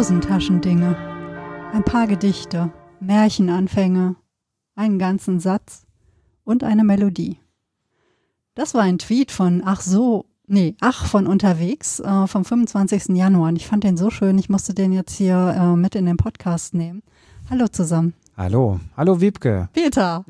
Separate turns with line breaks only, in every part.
Hosentaschendinge. Ein paar Gedichte, Märchenanfänge, einen ganzen Satz und eine Melodie. Das war ein Tweet von von unterwegs vom 25. Januar. Und ich fand den so schön, ich musste den jetzt hier mit in den Podcast nehmen. Hallo zusammen.
Hallo Wiebke.
Peter.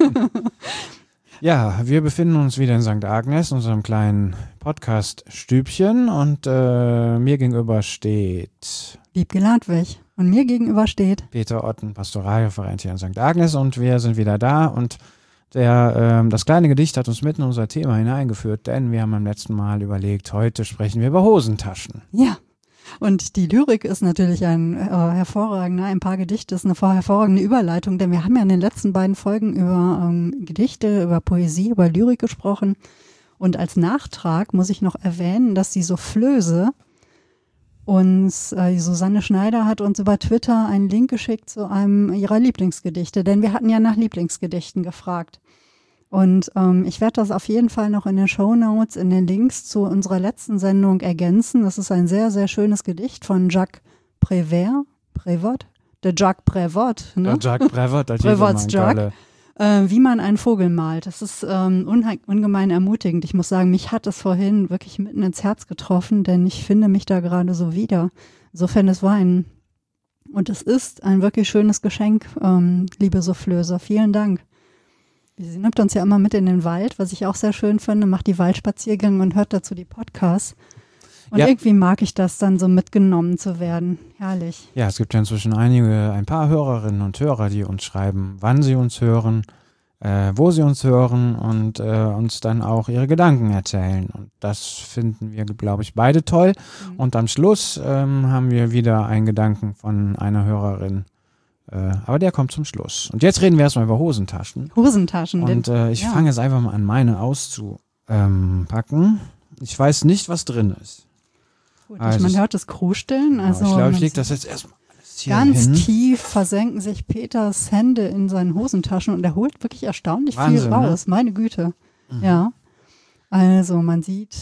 Ja, wir befinden uns wieder in St. Agnes, unserem kleinen Podcast-Stübchen, und mir gegenüber steht
Wiebke Ladwig. Und mir gegenüber steht
Peter Otten, Pastoralreferent hier in St. Agnes, und wir sind wieder da, und das kleine Gedicht hat uns mitten in unser Thema hineingeführt, denn wir haben beim letzten Mal überlegt, heute sprechen wir über Hosentaschen.
Ja. Und die Lyrik ist natürlich ein paar Gedichte ist eine hervorragende Überleitung, denn wir haben ja in den letzten beiden Folgen über Gedichte, über Poesie, über Lyrik gesprochen. Und als Nachtrag muss ich noch erwähnen, dass die Soufflöse uns, Susanne Schneider hat uns über Twitter einen Link geschickt zu einem ihrer Lieblingsgedichte, denn wir hatten ja nach Lieblingsgedichten gefragt. Und ich werde das auf jeden Fall noch in den Shownotes, in den Links zu unserer letzten Sendung ergänzen. Das ist ein sehr, sehr schönes Gedicht von Jacques Prévert. Der Jacques Prévert, ne?
Der Jacques Prévert,
Prévert's Jacques. Wie man einen Vogel malt. Das ist ungemein ermutigend. Ich muss sagen, mich hat das vorhin wirklich mitten ins Herz getroffen, denn ich finde mich da gerade so wieder. Insofern, es war und es ist ein wirklich schönes Geschenk, liebe Soufflöse. Vielen Dank. Sie nimmt uns ja immer mit in den Wald, was ich auch sehr schön finde, macht die Waldspaziergänge und hört dazu die Podcasts. Und irgendwie mag ich das dann so mitgenommen zu werden. Herrlich.
Ja, es gibt ja inzwischen ein paar Hörerinnen und Hörer, die uns schreiben, wann sie uns hören, wo sie uns hören und uns dann auch ihre Gedanken erzählen. Und das finden wir, glaube ich, beide toll. Mhm. Und am Schluss haben wir wieder einen Gedanken von einer Hörerin. Aber der kommt zum Schluss. Und jetzt reden wir erstmal über Hosentaschen. Und ich fange jetzt einfach mal an, meine auszupacken. Ich weiß nicht, was drin ist.
Gut, man hört es krusteln. Also
ich glaube, ich lege das jetzt erstmal alles hier
ganz
hin.
tief versenken sich Peters Hände in seinen Hosentaschen und er holt wirklich erstaunlich
Wahnsinn,
viel raus. Ne? Meine Güte. Mhm. Ja. Also man sieht,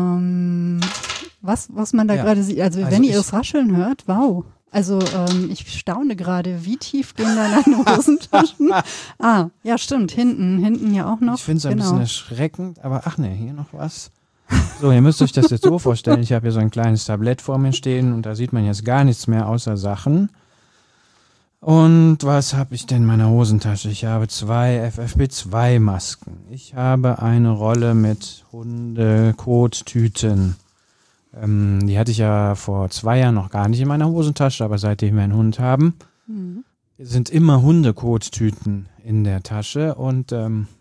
was man da gerade sieht. Also wenn ihr es rascheln hört, wow. Also ich staune gerade, wie tief gehen da deine Hosentaschen? Ja stimmt, hinten ja auch noch.
Ich finde es ein bisschen erschreckend, aber hier noch was. So, ihr müsst euch das jetzt so vorstellen, ich habe hier so ein kleines Tablett vor mir stehen und da sieht man jetzt gar nichts mehr außer Sachen. Und was habe ich denn in meiner Hosentasche? Ich habe 2 FFP2-Masken. Ich habe eine Rolle mit Hundekottüten. Die hatte ich ja vor 2 Jahren noch gar nicht in meiner Hosentasche, aber seitdem wir einen Hund haben, sind immer Hundekottüten in der Tasche und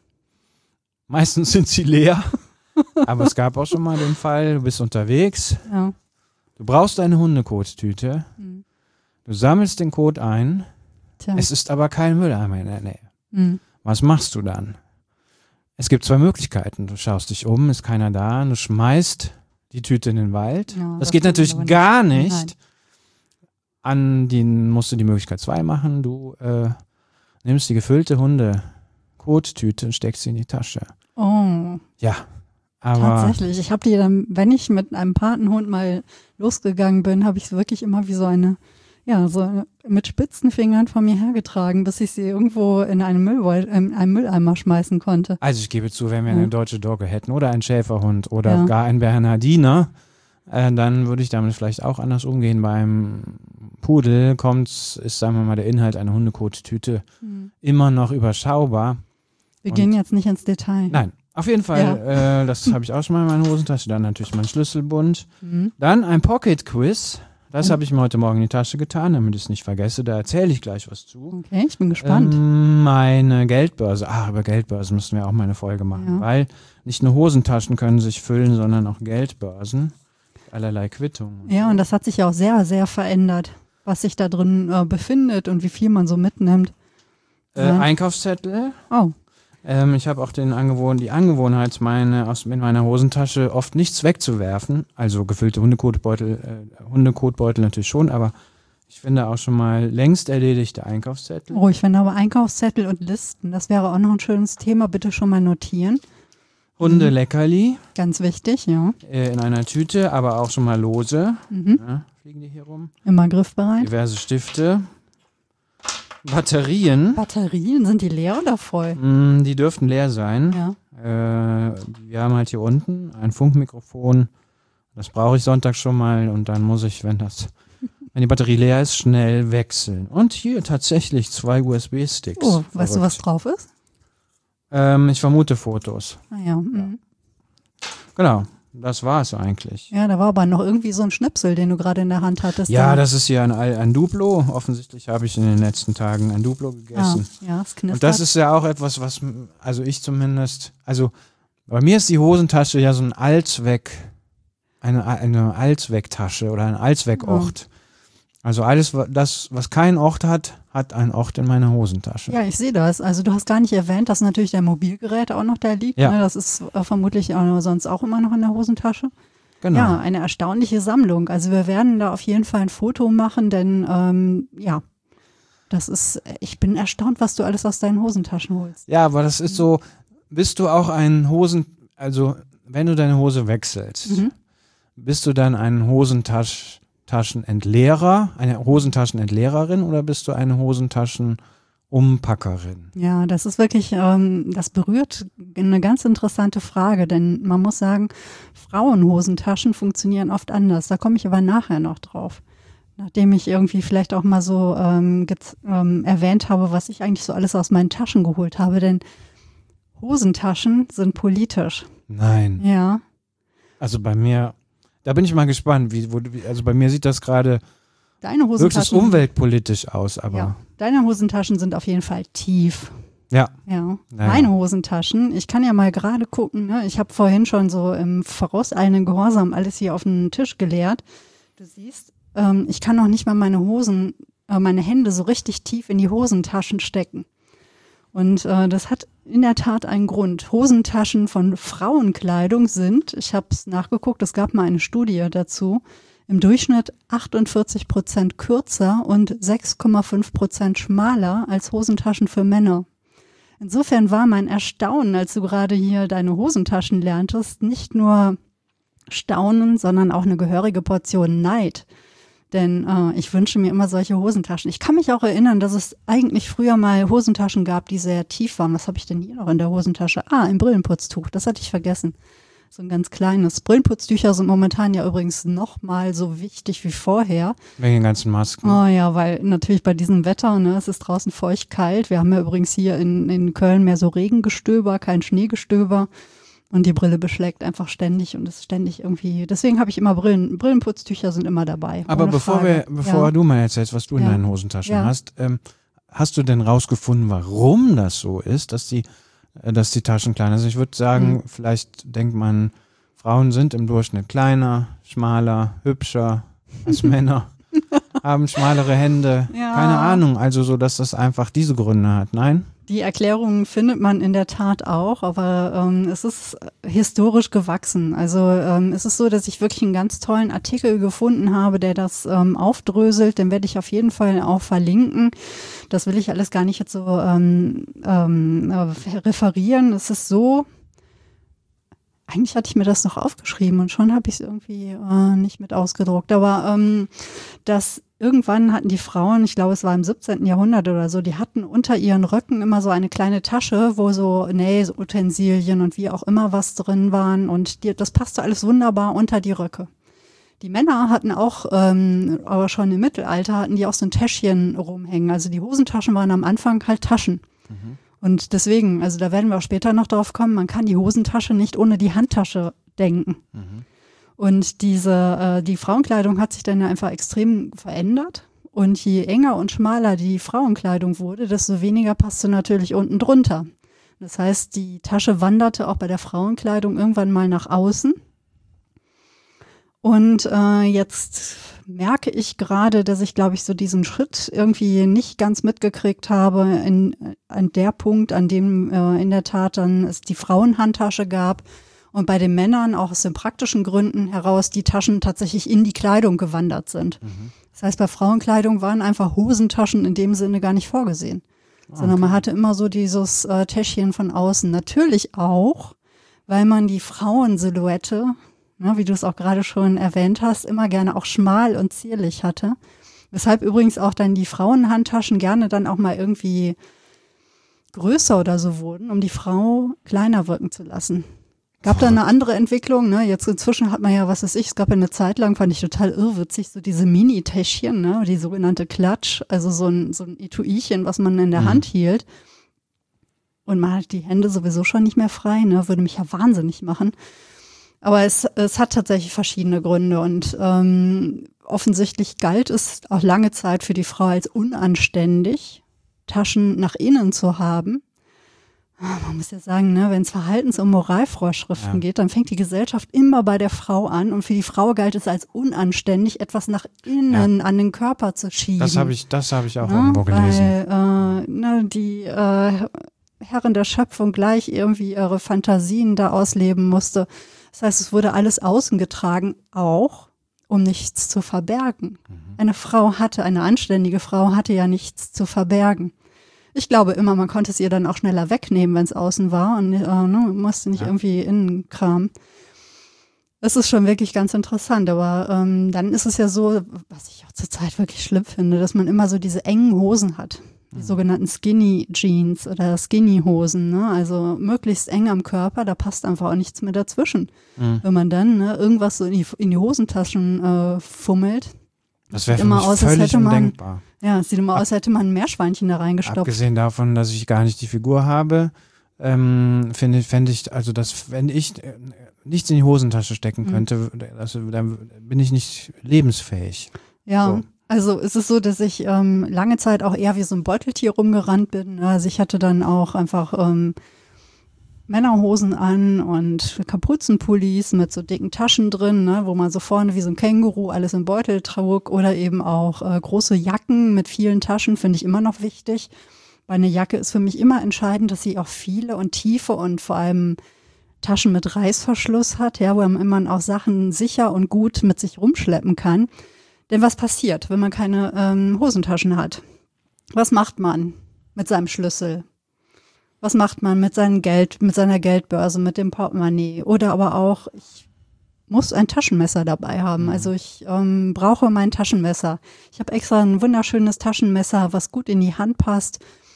meistens sind sie leer. Aber es gab auch schon mal den Fall, du bist unterwegs, du brauchst eine Hundekottüte, du sammelst den Kot ein, es ist aber kein Mülleimer in der Nähe. Was machst du dann? Es gibt 2 Möglichkeiten. Du schaust dich um, ist keiner da, du schmeißt die Tüte in den Wald. Ja, das geht natürlich gar nicht. Musst du die Möglichkeit 2 machen. Du nimmst die gefüllte Hundekottüte und steckst sie in die Tasche.
Oh.
Ja. Aber
tatsächlich. Ich habe die dann, wenn ich mit einem Patenhund mal losgegangen bin, habe ich es wirklich immer wie so mit spitzen Fingern von mir hergetragen, bis ich sie irgendwo in einen Mülleimer schmeißen konnte.
Also ich gebe zu, wenn wir eine deutsche Dogge hätten oder einen Schäferhund oder gar einen Bernhardiner, dann würde ich damit vielleicht auch anders umgehen. Beim Pudel ist, sagen wir mal, der Inhalt einer Hundekottüte immer noch überschaubar.
Wir gehen jetzt nicht ins Detail.
Nein. Auf jeden Fall, das habe ich auch schon mal in meiner Hosentasche. Dann natürlich mein Schlüsselbund. Dann ein Pocket-Quiz. Das habe ich mir heute Morgen in die Tasche getan, damit ich es nicht vergesse. Da erzähle ich gleich was zu.
Okay, ich bin gespannt.
Meine Geldbörse. Über Geldbörsen müssen wir auch mal eine Folge machen. Weil nicht nur Hosentaschen können sich füllen, sondern auch Geldbörsen. Allerlei Quittungen.
Ja, und das hat sich ja auch sehr, sehr verändert, was sich da drin befindet und wie viel man so mitnimmt.
Einkaufszettel.
Oh.
Ich habe auch die Angewohnheit, in meiner Hosentasche oft nichts wegzuwerfen. Also gefüllte Hundekotbeutel natürlich schon, aber ich finde auch schon mal längst erledigte Einkaufszettel.
Oh, ich finde aber Einkaufszettel und Listen, das wäre auch noch ein schönes Thema, bitte schon mal notieren.
Hundeleckerli.
Ganz wichtig, ja.
In einer Tüte, aber auch schon mal lose. Ja, fliegen die hier rum.
Immer griffbereit.
Diverse Stifte. Batterien.
Batterien, sind die leer oder voll?
Die dürften leer sein.
Ja.
Wir haben halt hier unten ein Funkmikrofon. Das brauche ich Sonntag schon mal und dann muss ich, wenn die Batterie leer ist, schnell wechseln. Und hier tatsächlich 2 USB-Sticks.
Oh, weißt du, was drauf ist?
Ich vermute Fotos.
Ah ja. Mhm.
Genau, das war es eigentlich.
Ja, da war aber noch irgendwie so ein Schnipsel, den du gerade in der Hand hattest.
Ja, das ist hier ein Duplo. Offensichtlich habe ich in den letzten Tagen ein Duplo gegessen.
Ja, es knistert.
Und das ist ja auch etwas, was, also ich zumindest, also bei mir ist die Hosentasche ja so ein eine Allzwecktasche oder ein Allzweckort. Also alles, was keinen Ort hat, hat einen Ort in meiner Hosentasche.
Ja, ich sehe das. Also du hast gar nicht erwähnt, dass natürlich dein Mobilgerät auch noch da liegt.
Ja.
Ne? Das ist vermutlich sonst auch immer noch in der Hosentasche.
Genau.
Ja, eine erstaunliche Sammlung. Also wir werden da auf jeden Fall ein Foto machen, denn ich bin erstaunt, was du alles aus deinen Hosentaschen holst.
Ja, aber das ist so, bist du auch also wenn du deine Hose wechselst, bist du dann ein Hosentaschenentleerer, eine Hosentaschenentleererin oder bist du eine Hosentaschenumpackerin?
Ja, das ist wirklich, das berührt eine ganz interessante Frage, denn man muss sagen, Frauenhosentaschen funktionieren oft anders. Da komme ich aber nachher noch drauf. Nachdem ich irgendwie vielleicht auch mal so erwähnt habe, was ich eigentlich so alles aus meinen Taschen geholt habe, denn Hosentaschen sind politisch.
Nein.
Ja.
Also bei mir, da bin ich mal gespannt, also bei mir sieht das gerade höchstens umweltpolitisch aus, aber.
Ja, deine Hosentaschen sind auf jeden Fall tief.
Ja.
Ja. Meine Hosentaschen, ich kann ja mal gerade gucken, ne? Ich habe vorhin schon so im vorauseilenden Gehorsam alles hier auf den Tisch geleert. Du siehst, ich kann noch nicht mal meine Hände so richtig tief in die Hosentaschen stecken. Und das hat in der Tat einen Grund. Hosentaschen von Frauenkleidung sind, ich habe es nachgeguckt, es gab mal eine Studie dazu, im Durchschnitt 48% kürzer und 6,5% schmaler als Hosentaschen für Männer. Insofern war mein Erstaunen, als du gerade hier deine Hosentaschen lerntest, nicht nur Staunen, sondern auch eine gehörige Portion Neid. Denn ich wünsche mir immer solche Hosentaschen. Ich kann mich auch erinnern, dass es eigentlich früher mal Hosentaschen gab, die sehr tief waren. Was habe ich denn hier noch in der Hosentasche? Ein Brillenputztuch, das hatte ich vergessen. So ein ganz kleines. Brillenputztücher sind momentan ja übrigens noch mal so wichtig wie vorher.
Wegen den ganzen Masken.
Oh ja, weil natürlich bei diesem Wetter, ne, es ist draußen feucht kalt. Wir haben ja übrigens hier in Köln mehr so Regengestöber, kein Schneegestöber. Und die Brille beschlägt einfach ständig und ist ständig irgendwie, deswegen habe ich immer Brillenputztücher sind immer dabei.
Aber bevor du mal erzählst, was du in deinen Hosentaschen hast, hast du denn rausgefunden, warum das so ist, dass die Taschen kleiner sind? Ich würde sagen, vielleicht denkt man, Frauen sind im Durchschnitt kleiner, schmaler, hübscher als Männer, haben schmalere Hände, keine Ahnung, also so, dass das einfach diese Gründe hat, nein?
Die Erklärung findet man in der Tat auch, aber es ist historisch gewachsen. Also es ist so, dass ich wirklich einen ganz tollen Artikel gefunden habe, der das aufdröselt. Den werde ich auf jeden Fall auch verlinken. Das will ich alles gar nicht jetzt so referieren. Es ist so, eigentlich hatte ich mir das noch aufgeschrieben und schon habe ich es irgendwie nicht mit ausgedruckt. Aber irgendwann hatten die Frauen, ich glaube, es war im 17. Jahrhundert oder so, die hatten unter ihren Röcken immer so eine kleine Tasche, wo so Nähutensilien und wie auch immer was drin waren. Und das passte alles wunderbar unter die Röcke. Die Männer hatten auch, aber schon im Mittelalter, hatten die auch so ein Täschchen rumhängen. Also die Hosentaschen waren am Anfang halt Taschen. Mhm. Und deswegen, also da werden wir auch später noch drauf kommen, man kann die Hosentasche nicht ohne die Handtasche denken. Mhm. Und die Frauenkleidung hat sich dann einfach extrem verändert. Und je enger und schmaler die Frauenkleidung wurde, desto weniger passte natürlich unten drunter. Das heißt, die Tasche wanderte auch bei der Frauenkleidung irgendwann mal nach außen. Und jetzt merke ich gerade, dass ich, glaube ich, so diesen Schritt irgendwie nicht ganz mitgekriegt habe an der Punkt, an dem in der Tat dann es die Frauenhandtasche gab. Und bei den Männern auch aus den praktischen Gründen heraus die Taschen tatsächlich in die Kleidung gewandert sind. Mhm. Das heißt, bei Frauenkleidung waren einfach Hosentaschen in dem Sinne gar nicht vorgesehen. Okay. Sondern man hatte immer so dieses Täschchen von außen. Natürlich auch, weil man die Frauensilhouette ne, wie du es auch gerade schon erwähnt hast, immer gerne auch schmal und zierlich hatte. Weshalb übrigens auch dann die Frauenhandtaschen gerne dann auch mal irgendwie größer oder so wurden, um die Frau kleiner wirken zu lassen. Gab da eine andere Entwicklung, ne? Jetzt inzwischen hat man ja, was weiß ich, es gab ja eine Zeit lang, fand ich total irrwitzig, so diese Mini-Täschchen, ne? Die sogenannte Klatsch, also so ein Etuichen, was man in der Hand hielt. Und man hat die Hände sowieso schon nicht mehr frei, ne? Würde mich ja wahnsinnig machen. Aber es hat tatsächlich verschiedene Gründe und offensichtlich galt es auch lange Zeit für die Frau als unanständig, Taschen nach innen zu haben. Man muss ja sagen, ne, wenn es Verhaltens- und Moralvorschriften geht, dann fängt die Gesellschaft immer bei der Frau an und für die Frau galt es als unanständig, etwas nach innen an den Körper zu schieben.
Das habe ich auch irgendwo gelesen.
Weil die Herren der Schöpfung gleich irgendwie ihre Fantasien da ausleben musste. Das heißt, es wurde alles außen getragen, auch um nichts zu verbergen. Eine anständige Frau hatte ja nichts zu verbergen. Ich glaube immer, man konnte es ihr dann auch schneller wegnehmen, wenn es außen war und musste nicht irgendwie innen kramen. Das ist schon wirklich ganz interessant, aber dann ist es ja so, was ich auch zurzeit wirklich schlimm finde, dass man immer so diese engen Hosen hat, die sogenannten Skinny Jeans oder Skinny Hosen, ne? Also möglichst eng am Körper, da passt einfach auch nichts mehr dazwischen. Wenn man dann irgendwas so in die Hosentaschen fummelt,
das wäre für mich völlig undenkbar.
Ja, es sieht immer aus, als hätte man ein Meerschweinchen da reingestopft.
Abgesehen davon, dass ich gar nicht die Figur habe, fände ich, also wenn ich nichts in die Hosentasche stecken könnte, dann bin ich nicht lebensfähig.
Ja,
so.
Also es ist so, dass ich lange Zeit auch eher wie so ein Beuteltier rumgerannt bin. Also ich hatte dann auch einfach Männerhosen an und Kapuzenpullis mit so dicken Taschen drin, ne, wo man so vorne wie so ein Känguru alles im Beutel trug oder eben auch große Jacken mit vielen Taschen, finde ich immer noch wichtig. Bei einer Jacke ist für mich immer entscheidend, dass sie auch viele und tiefe und vor allem Taschen mit Reißverschluss hat, ja, wo man auch Sachen sicher und gut mit sich rumschleppen kann. Denn was passiert, wenn man keine Hosentaschen hat? Was macht man mit seinem Schlüssel? Was macht man mit seinem Geld, mit seiner Geldbörse, mit dem Portemonnaie? Oder aber auch, ich muss ein Taschenmesser dabei haben. Also ich brauche mein Taschenmesser. Ich habe extra ein wunderschönes Taschenmesser, was gut in die Hand passt.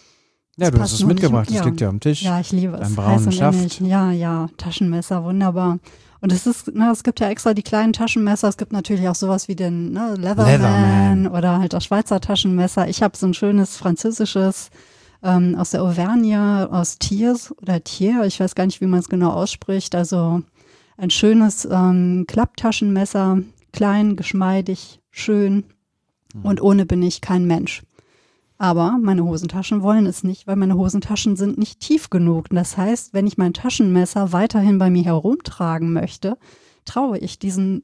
Ja, du hast es mitgebracht, das liegt ja am Tisch.
Ja, ich liebe es.
Dein braunen Schaft.
Ja, Taschenmesser, wunderbar. Und es gibt ja extra die kleinen Taschenmesser. Es gibt natürlich auch sowas wie den Leatherman oder halt das Schweizer Taschenmesser. Ich habe so ein schönes französisches aus der Auvergne, aus Thiers oder Thiers, ich weiß gar nicht, wie man es genau ausspricht. Also ein schönes Klapptaschenmesser, klein, geschmeidig, schön und ohne bin ich kein Mensch. Aber meine Hosentaschen wollen es nicht, weil meine Hosentaschen sind nicht tief genug. Und das heißt, wenn ich mein Taschenmesser weiterhin bei mir herumtragen möchte, traue ich diesen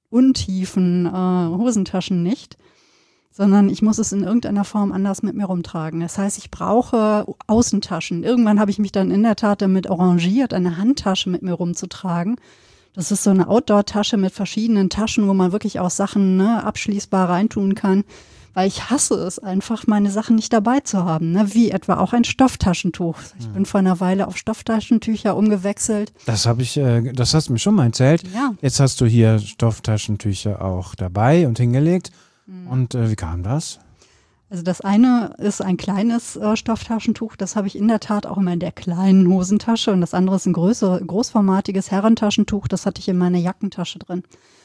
untiefen Hosentaschen nicht, sondern ich muss es in irgendeiner Form anders mit mir rumtragen. Das heißt, ich brauche Außentaschen. Irgendwann habe ich mich dann in der Tat damit arrangiert, eine Handtasche mit mir rumzutragen. Das ist so eine Outdoor-Tasche mit verschiedenen Taschen, wo man wirklich auch Sachen abschließbar reintun kann. Weil ich hasse es einfach, meine Sachen nicht dabei zu haben, ne? Wie etwa auch ein Stofftaschentuch. Ich bin vor einer Weile auf Stofftaschentücher umgewechselt.
Das hast du mir schon mal erzählt.
Ja.
Jetzt hast du hier Stofftaschentücher auch dabei und hingelegt. Und wie kam das?
Also das eine ist ein kleines Stofftaschentuch, das habe ich in der Tat auch immer in der kleinen Hosentasche und das andere ist ein großformatiges Herrentaschentuch, das hatte ich in meiner Jackentasche drin.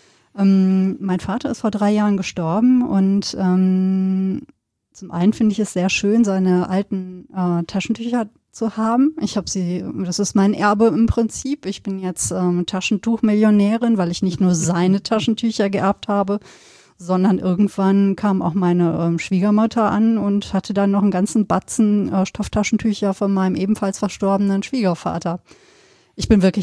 Mein Vater ist vor 3 Jahren gestorben und zum einen finde ich es sehr schön, seine alten Taschentücher zu haben. Das ist mein Erbe im Prinzip. Ich bin jetzt Taschentuchmillionärin, weil ich nicht nur seine Taschentücher geerbt habe, sondern irgendwann kam auch meine Schwiegermutter an und hatte dann noch einen ganzen Batzen Stofftaschentücher von meinem ebenfalls verstorbenen Schwiegervater. Ich bin wirklich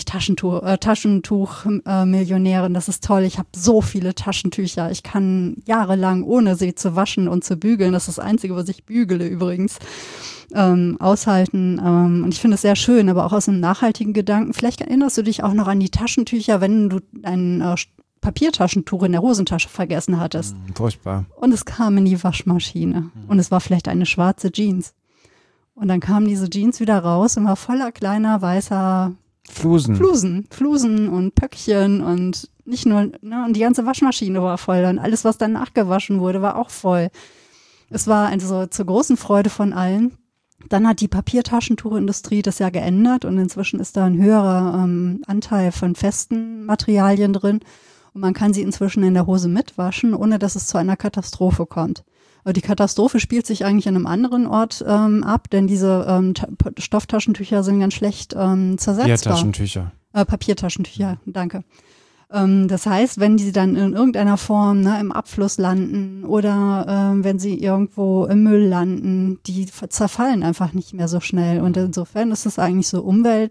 Taschentuch-Millionärin, das ist toll. Ich habe so viele Taschentücher. Ich kann jahrelang, ohne sie zu waschen und zu bügeln, das ist das Einzige, was ich bügele übrigens, aushalten. Und ich finde es sehr schön, aber auch aus einem nachhaltigen Gedanken. Vielleicht erinnerst du dich auch noch an die Taschentücher, wenn du ein Papiertaschentuch in der Hosentasche vergessen hattest.
Furchtbar.
Und es kam in die Waschmaschine. Und es war vielleicht eine schwarze Jeans. Und dann kamen diese Jeans wieder raus und war voller kleiner weißer Flusen und Pöckchen und nicht nur, ne, und die ganze Waschmaschine war voll. Und alles, was dann nachgewaschen wurde, war auch voll. Es war also zur großen Freude von allen. Dann hat die Papiertaschentuchindustrie das ja geändert und inzwischen ist da ein höherer Anteil von festen Materialien drin. Und man kann sie inzwischen in der Hose mitwaschen, ohne dass es zu einer Katastrophe kommt. Aber die Katastrophe spielt sich eigentlich an einem anderen Ort ab, denn diese Stofftaschentücher sind ganz schlecht zersetzbar.
Papiertaschentücher.
Papiertaschentücher, danke. Das heißt, wenn die dann in irgendeiner Form im Abfluss landen oder wenn sie irgendwo im Müll landen, die zerfallen einfach nicht mehr so schnell. Und insofern ist es eigentlich so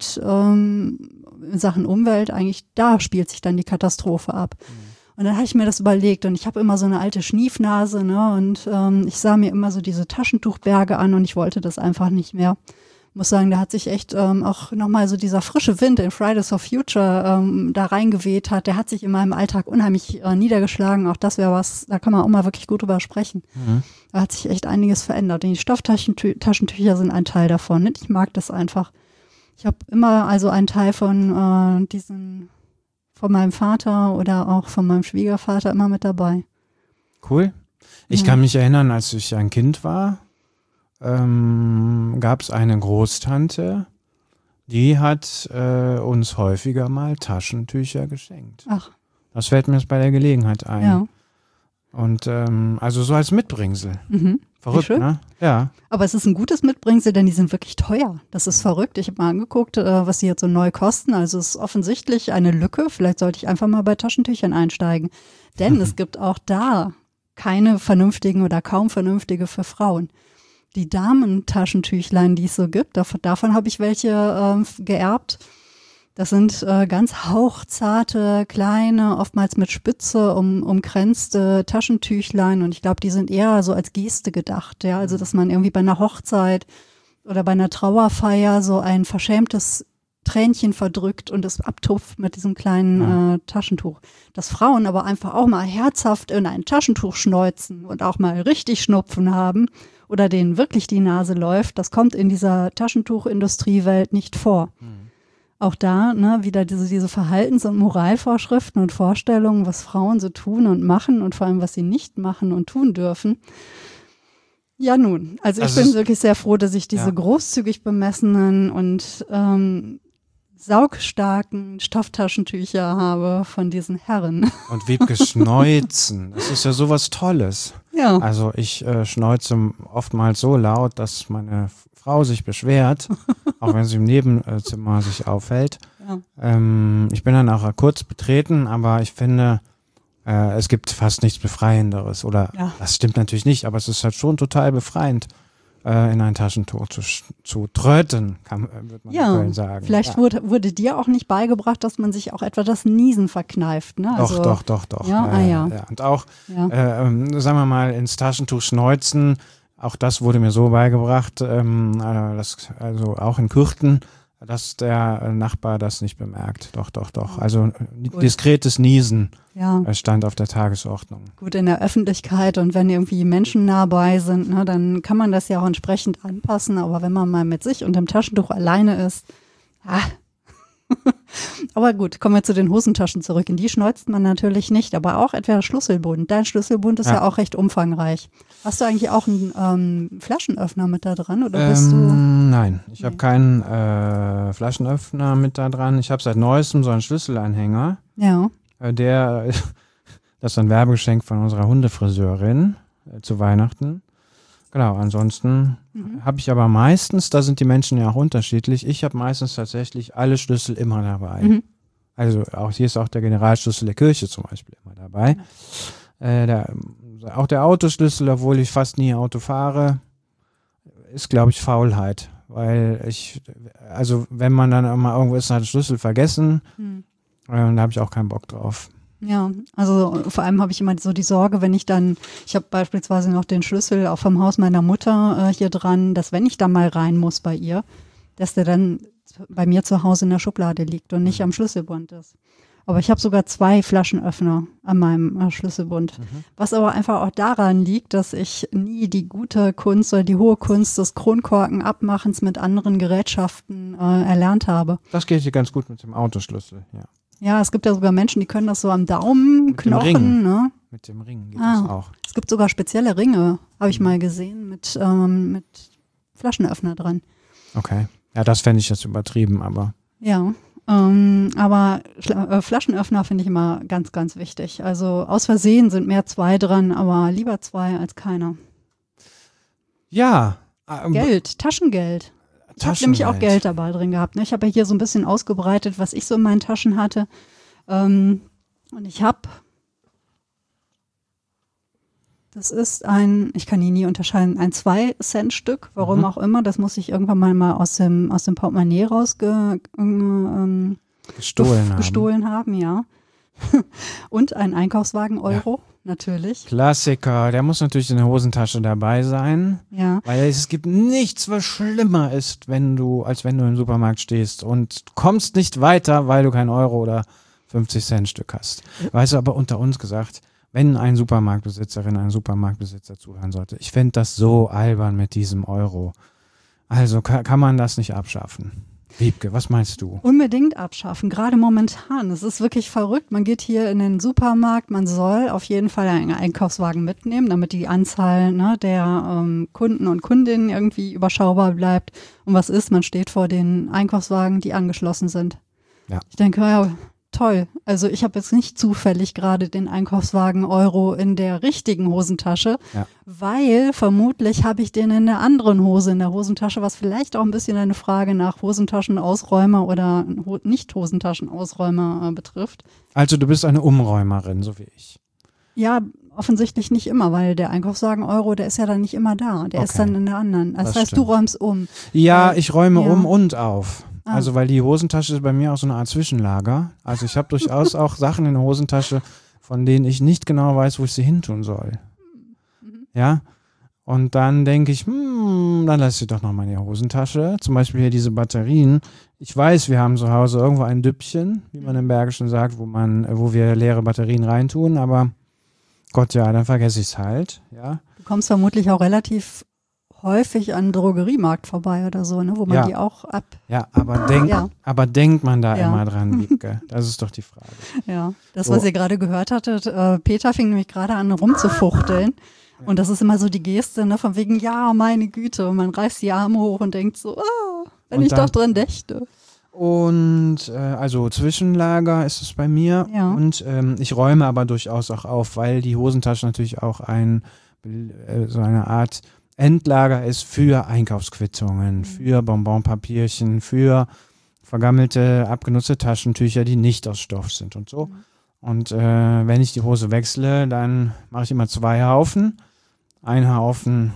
in Sachen Umwelt, eigentlich da spielt sich dann die Katastrophe ab. Und dann habe ich mir das überlegt und ich habe immer so eine alte Schniefnase, ne? Und ich sah mir immer so diese Taschentuchberge an und ich wollte das einfach nicht mehr. Muss sagen, da hat sich echt auch nochmal so dieser frische Wind in Fridays for Future da reingeweht hat. Der hat sich in meinem Alltag unheimlich niedergeschlagen. Auch das wäre was, da kann man auch mal wirklich gut drüber sprechen. Da hat sich echt einiges verändert. Und die Stofftaschentücher sind ein Teil davon. Ich mag das einfach. Ich habe immer also einen Teil von von meinem Vater oder auch von meinem Schwiegervater immer mit dabei.
Cool. Ich kann mich erinnern, als ich ein Kind war, gab es eine Großtante, die hat uns häufiger mal Taschentücher geschenkt.
Ach.
Das fällt mir jetzt bei der Gelegenheit ein.
Ja.
Und also so als Mitbringsel. Verrückt, ne? Ja.
Aber es ist ein gutes Mitbringsel, denn die sind wirklich teuer. Das ist verrückt. Ich habe mal angeguckt, was sie jetzt so neu kosten. Also es ist offensichtlich eine Lücke. Vielleicht sollte ich einfach mal bei Taschentüchern einsteigen. Denn es gibt auch da keine vernünftigen oder kaum vernünftige für Frauen. Die Damentaschentüchlein, die es so gibt, davon habe ich welche geerbt. Das sind ganz hauchzarte, kleine, oftmals mit Spitze umkränzte Taschentüchlein. Und ich glaube, die sind eher so als Geste gedacht. Ja, also dass man irgendwie bei einer Hochzeit oder bei einer Trauerfeier so ein verschämtes Tränchen verdrückt und es abtupft mit diesem kleinen Taschentuch. Dass Frauen aber einfach auch mal herzhaft in ein Taschentuch schneuzen und auch mal richtig Schnupfen haben oder denen wirklich die Nase läuft, das kommt in dieser Taschentuchindustriewelt nicht vor. Auch da wieder diese Verhaltens- und Moralvorschriften und Vorstellungen, was Frauen so tun und machen und vor allem, was sie nicht machen und tun dürfen. Ja nun, also ich bin wirklich sehr froh, dass ich diese großzügig bemessenen und saugstarken Stofftaschentücher habe von diesen Herren.
Und Wiebke Schneuzen, das ist ja sowas Tolles.
Ja.
Also ich schneuze oftmals so laut, dass meine Frau sich beschwert, auch wenn sie im Nebenzimmer sich aufhält. Ja. Ich bin dann auch kurz betreten, aber ich finde, es gibt fast nichts Befreienderes. Oder das stimmt natürlich nicht, aber es ist halt schon total befreiend, in ein Taschentuch zu tröten, würde man in Köln sagen.
Vielleicht wurde dir auch nicht beigebracht, dass man sich auch etwa das Niesen verkneift. Ne? Also,
Doch.
Ja,
Und auch, sagen wir mal, ins Taschentuch schneuzen, auch das wurde mir so beigebracht, also auch in Kürten, dass der Nachbar das nicht bemerkt. Doch. Also diskretes Niesen stand auf der Tagesordnung.
Gut, in der Öffentlichkeit und wenn irgendwie Menschen nah bei sind, ne, dann kann man das ja auch entsprechend anpassen. Aber wenn man mal mit sich und dem Taschentuch alleine ist, aber gut, kommen wir zu den Hosentaschen zurück. In die schneuzt man natürlich nicht, aber auch etwa Schlüsselbund. Dein Schlüsselbund ist ja auch recht umfangreich. Hast du eigentlich auch einen Flaschenöffner mit da dran? Oder bist du?
Nein, ich habe keinen Flaschenöffner mit da dran. Ich habe seit neuestem so einen Schlüsselanhänger. Ja. Das ist ein Werbegeschenk von unserer Hundefriseurin zu Weihnachten. Genau, ansonsten habe ich aber meistens, da sind die Menschen ja auch unterschiedlich, ich habe meistens tatsächlich alle Schlüssel immer dabei. Also hier ist auch der Generalschlüssel der Kirche zum Beispiel immer dabei. Auch der Autoschlüssel, obwohl ich fast nie Auto fahre, ist, glaube ich, Faulheit. Weil wenn man dann mal irgendwo ist, hat den Schlüssel vergessen, da habe ich auch keinen Bock drauf.
Ja, also vor allem habe ich immer so die Sorge, ich habe beispielsweise noch den Schlüssel auch vom Haus meiner Mutter hier dran, dass wenn ich da mal rein muss bei ihr, dass der dann bei mir zu Hause in der Schublade liegt und nicht am Schlüsselbund ist. Aber ich habe sogar 2 Flaschenöffner an meinem Schlüsselbund. Was aber einfach auch daran liegt, dass ich nie die gute Kunst oder die hohe Kunst des Kronkorkenabmachens mit anderen Gerätschaften erlernt habe.
Das geht hier ganz gut mit dem Autoschlüssel, ja.
Ja, es gibt ja sogar Menschen, die können das so am Daumenknochen. Ne?
Mit dem Ring geht das auch.
Es gibt sogar spezielle Ringe, habe ich mal gesehen, mit Flaschenöffner dran.
Okay. Ja, das fände ich jetzt übertrieben, aber.
Ja, aber Flaschenöffner finde ich immer ganz, ganz wichtig. Also aus Versehen sind mehr 2 dran, aber lieber 2 als keiner.
Ja.
Geld, Taschengeld. Ich habe nämlich auch Geld dabei drin gehabt. Ne? Ich habe ja hier so ein bisschen ausgebreitet, was ich so in meinen Taschen hatte. Und ich habe, das ist ich kann ihn nie unterscheiden, ein 2-Cent-Stück, warum auch immer. Das muss ich irgendwann mal aus dem Portemonnaie gestohlen haben, ja. Und ein Einkaufswagen Euro, natürlich.
Klassiker, der muss natürlich in der Hosentasche dabei sein.
Ja.
Weil es gibt nichts, was schlimmer ist, als wenn du im Supermarkt stehst und kommst nicht weiter, weil du kein Euro oder 50-Cent-Stück hast. Weißt du, aber unter uns gesagt, wenn ein Supermarktbesitzerin, ein Supermarktbesitzer zuhören sollte, ich fände das so albern mit diesem Euro. Also kann man das nicht abschaffen. Wiebke, was meinst du?
Unbedingt abschaffen, gerade momentan. Es ist wirklich verrückt. Man geht hier in den Supermarkt, man soll auf jeden Fall einen Einkaufswagen mitnehmen, damit die Anzahl der Kunden und Kundinnen irgendwie überschaubar bleibt. Und was ist? Man steht vor den Einkaufswagen, die angeschlossen sind.
Ja.
Ich denke, ja, toll. Also ich habe jetzt nicht zufällig gerade den Einkaufswagen Euro in der richtigen Hosentasche, weil vermutlich habe ich den in der anderen Hose in der Hosentasche, was vielleicht auch ein bisschen eine Frage nach Hosentaschenausräumer oder Nicht-Hosentaschenausräumer betrifft.
Also du bist eine Umräumerin, so wie ich.
Ja, offensichtlich nicht immer, weil der Einkaufswagen Euro, der ist ja dann nicht immer da. Der ist dann in der anderen. Das heißt,
stimmt.
du räumst um.
Ja, ich räume um und auf. Also weil die Hosentasche ist bei mir auch so eine Art Zwischenlager. Also ich habe durchaus auch Sachen in der Hosentasche, von denen ich nicht genau weiß, wo ich sie hintun soll. Ja, und dann denke ich, dann lasse ich doch noch mal in die Hosentasche. Zum Beispiel hier diese Batterien. Ich weiß, wir haben zu Hause irgendwo ein Düppchen, wie man im Bergischen sagt, wo wir leere Batterien reintun, aber Gott, ja, dann vergesse ich es halt. Ja.
Du kommst vermutlich auch relativ häufig an Drogeriemarkt vorbei oder so, ne, wo man die auch ab...
Ja, aber denkt man da immer dran, Wiebke? Das ist doch die Frage.
Ja, das, was ihr gerade gehört hattet, Peter fing nämlich gerade an rumzufuchteln und das ist immer so die Geste, ne, von wegen, ja, meine Güte, und man reißt die Arme hoch und denkt so, wenn ich doch dran dächte.
Und also Zwischenlager ist es bei mir und ich räume aber durchaus auch auf, weil die Hosentasche natürlich auch so eine Art Endlager ist für Einkaufsquittungen, für Bonbonpapierchen, für vergammelte, abgenutzte Taschentücher, die nicht aus Stoff sind und so. Und wenn ich die Hose wechsle, dann mache ich immer 2 Haufen. Ein Haufen,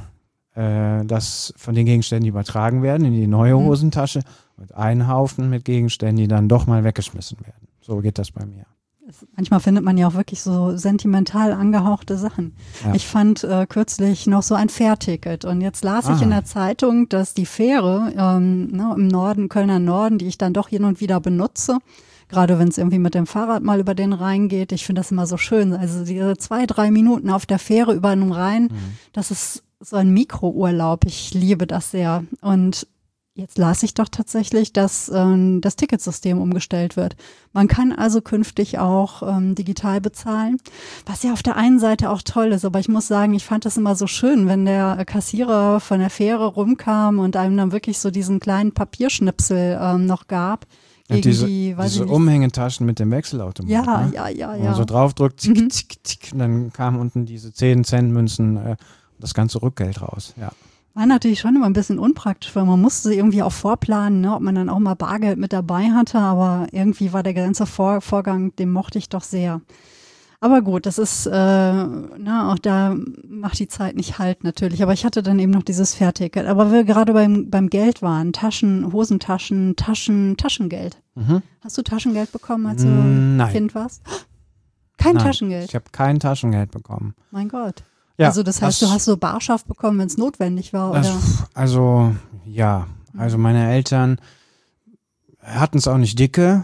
das von den Gegenständen, die übertragen werden, in die neue Hosentasche und ein Haufen mit Gegenständen, die dann doch mal weggeschmissen werden. So geht das bei mir.
Manchmal findet man ja auch wirklich so sentimental angehauchte Sachen. Ja. Ich fand kürzlich noch so ein Fährticket und jetzt las ich in der Zeitung, dass die Fähre im Norden, Kölner Norden, die ich dann doch hin und wieder benutze, gerade wenn es irgendwie mit dem Fahrrad mal über den Rhein geht, ich finde das immer so schön. Also diese 2-3 Minuten auf der Fähre über den Rhein, das ist so ein Mikrourlaub. Ich liebe das sehr. Und jetzt las ich doch tatsächlich, dass das Ticketsystem umgestellt wird. Man kann also künftig auch digital bezahlen, was ja auf der einen Seite auch toll ist. Aber ich muss sagen, ich fand das immer so schön, wenn der Kassierer von der Fähre rumkam und einem dann wirklich so diesen kleinen Papierschnipsel noch gab.
Gegen diese Umhängetaschen mit dem Wechselautomat.
Ja.
Wo man so draufdrückt, zick, zick, zick, und dann kamen unten diese 10-Cent-Münzen das ganze Rückgeld raus. Ja.
War natürlich schon immer ein bisschen unpraktisch, weil man musste irgendwie auch vorplanen, ne, ob man dann auch mal Bargeld mit dabei hatte, aber irgendwie war der ganze Vorgang, den mochte ich doch sehr. Aber gut, das ist, auch da macht die Zeit nicht halt natürlich. Aber ich hatte dann eben noch dieses Fährticket. Aber wir gerade beim Geld waren, Taschen, Hosentaschen, Taschengeld. Hast du Taschengeld bekommen, als du Kind warst? Nein, Taschengeld?
Ich habe kein Taschengeld bekommen.
Mein Gott. Ja, also das heißt, du hast so Barschaft bekommen, wenn es notwendig war, oder?
Also meine Eltern hatten es auch nicht dicke,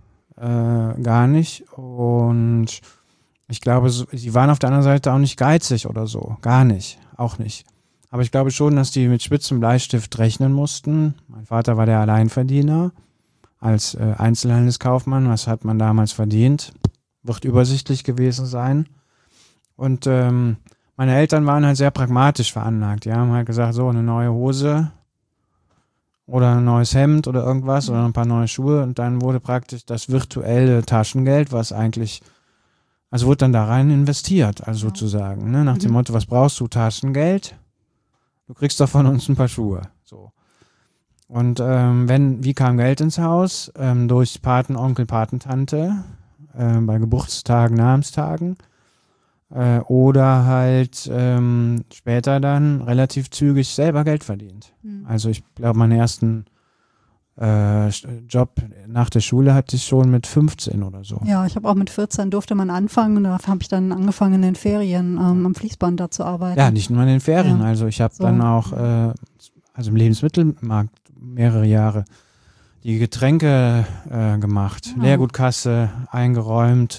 gar nicht. Und ich glaube, sie waren auf der anderen Seite auch nicht geizig oder so, gar nicht, auch nicht. Aber ich glaube schon, dass die mit spitzem Bleistift rechnen mussten. Mein Vater war der Alleinverdiener. als Einzelhandelskaufmann, was hat man damals verdient, wird übersichtlich gewesen sein. Und meine Eltern waren halt sehr pragmatisch veranlagt. Die haben halt gesagt, so eine neue Hose oder ein neues Hemd oder irgendwas oder ein paar neue Schuhe und dann wurde praktisch das virtuelle Taschengeld, was eigentlich, also wurde dann da rein investiert, also sozusagen, ne? Nach dem Motto, was brauchst du? Taschengeld? Du kriegst doch von uns ein paar Schuhe. So. Und wie kam Geld ins Haus? Durch Patenonkel, Patentante, bei Geburtstagen, Namenstagen. Oder halt später dann relativ zügig selber Geld verdient. Also ich glaube, meinen ersten Job nach der Schule hatte ich schon mit 15 oder so.
Ja, ich habe auch mit 14 durfte man anfangen und da habe ich dann angefangen in den Ferien am Fließband da zu arbeiten.
Ja, nicht nur in den Ferien. Ja. Also ich habe dann auch also im Lebensmittelmarkt mehrere Jahre die Getränke gemacht, Leergutkasse eingeräumt,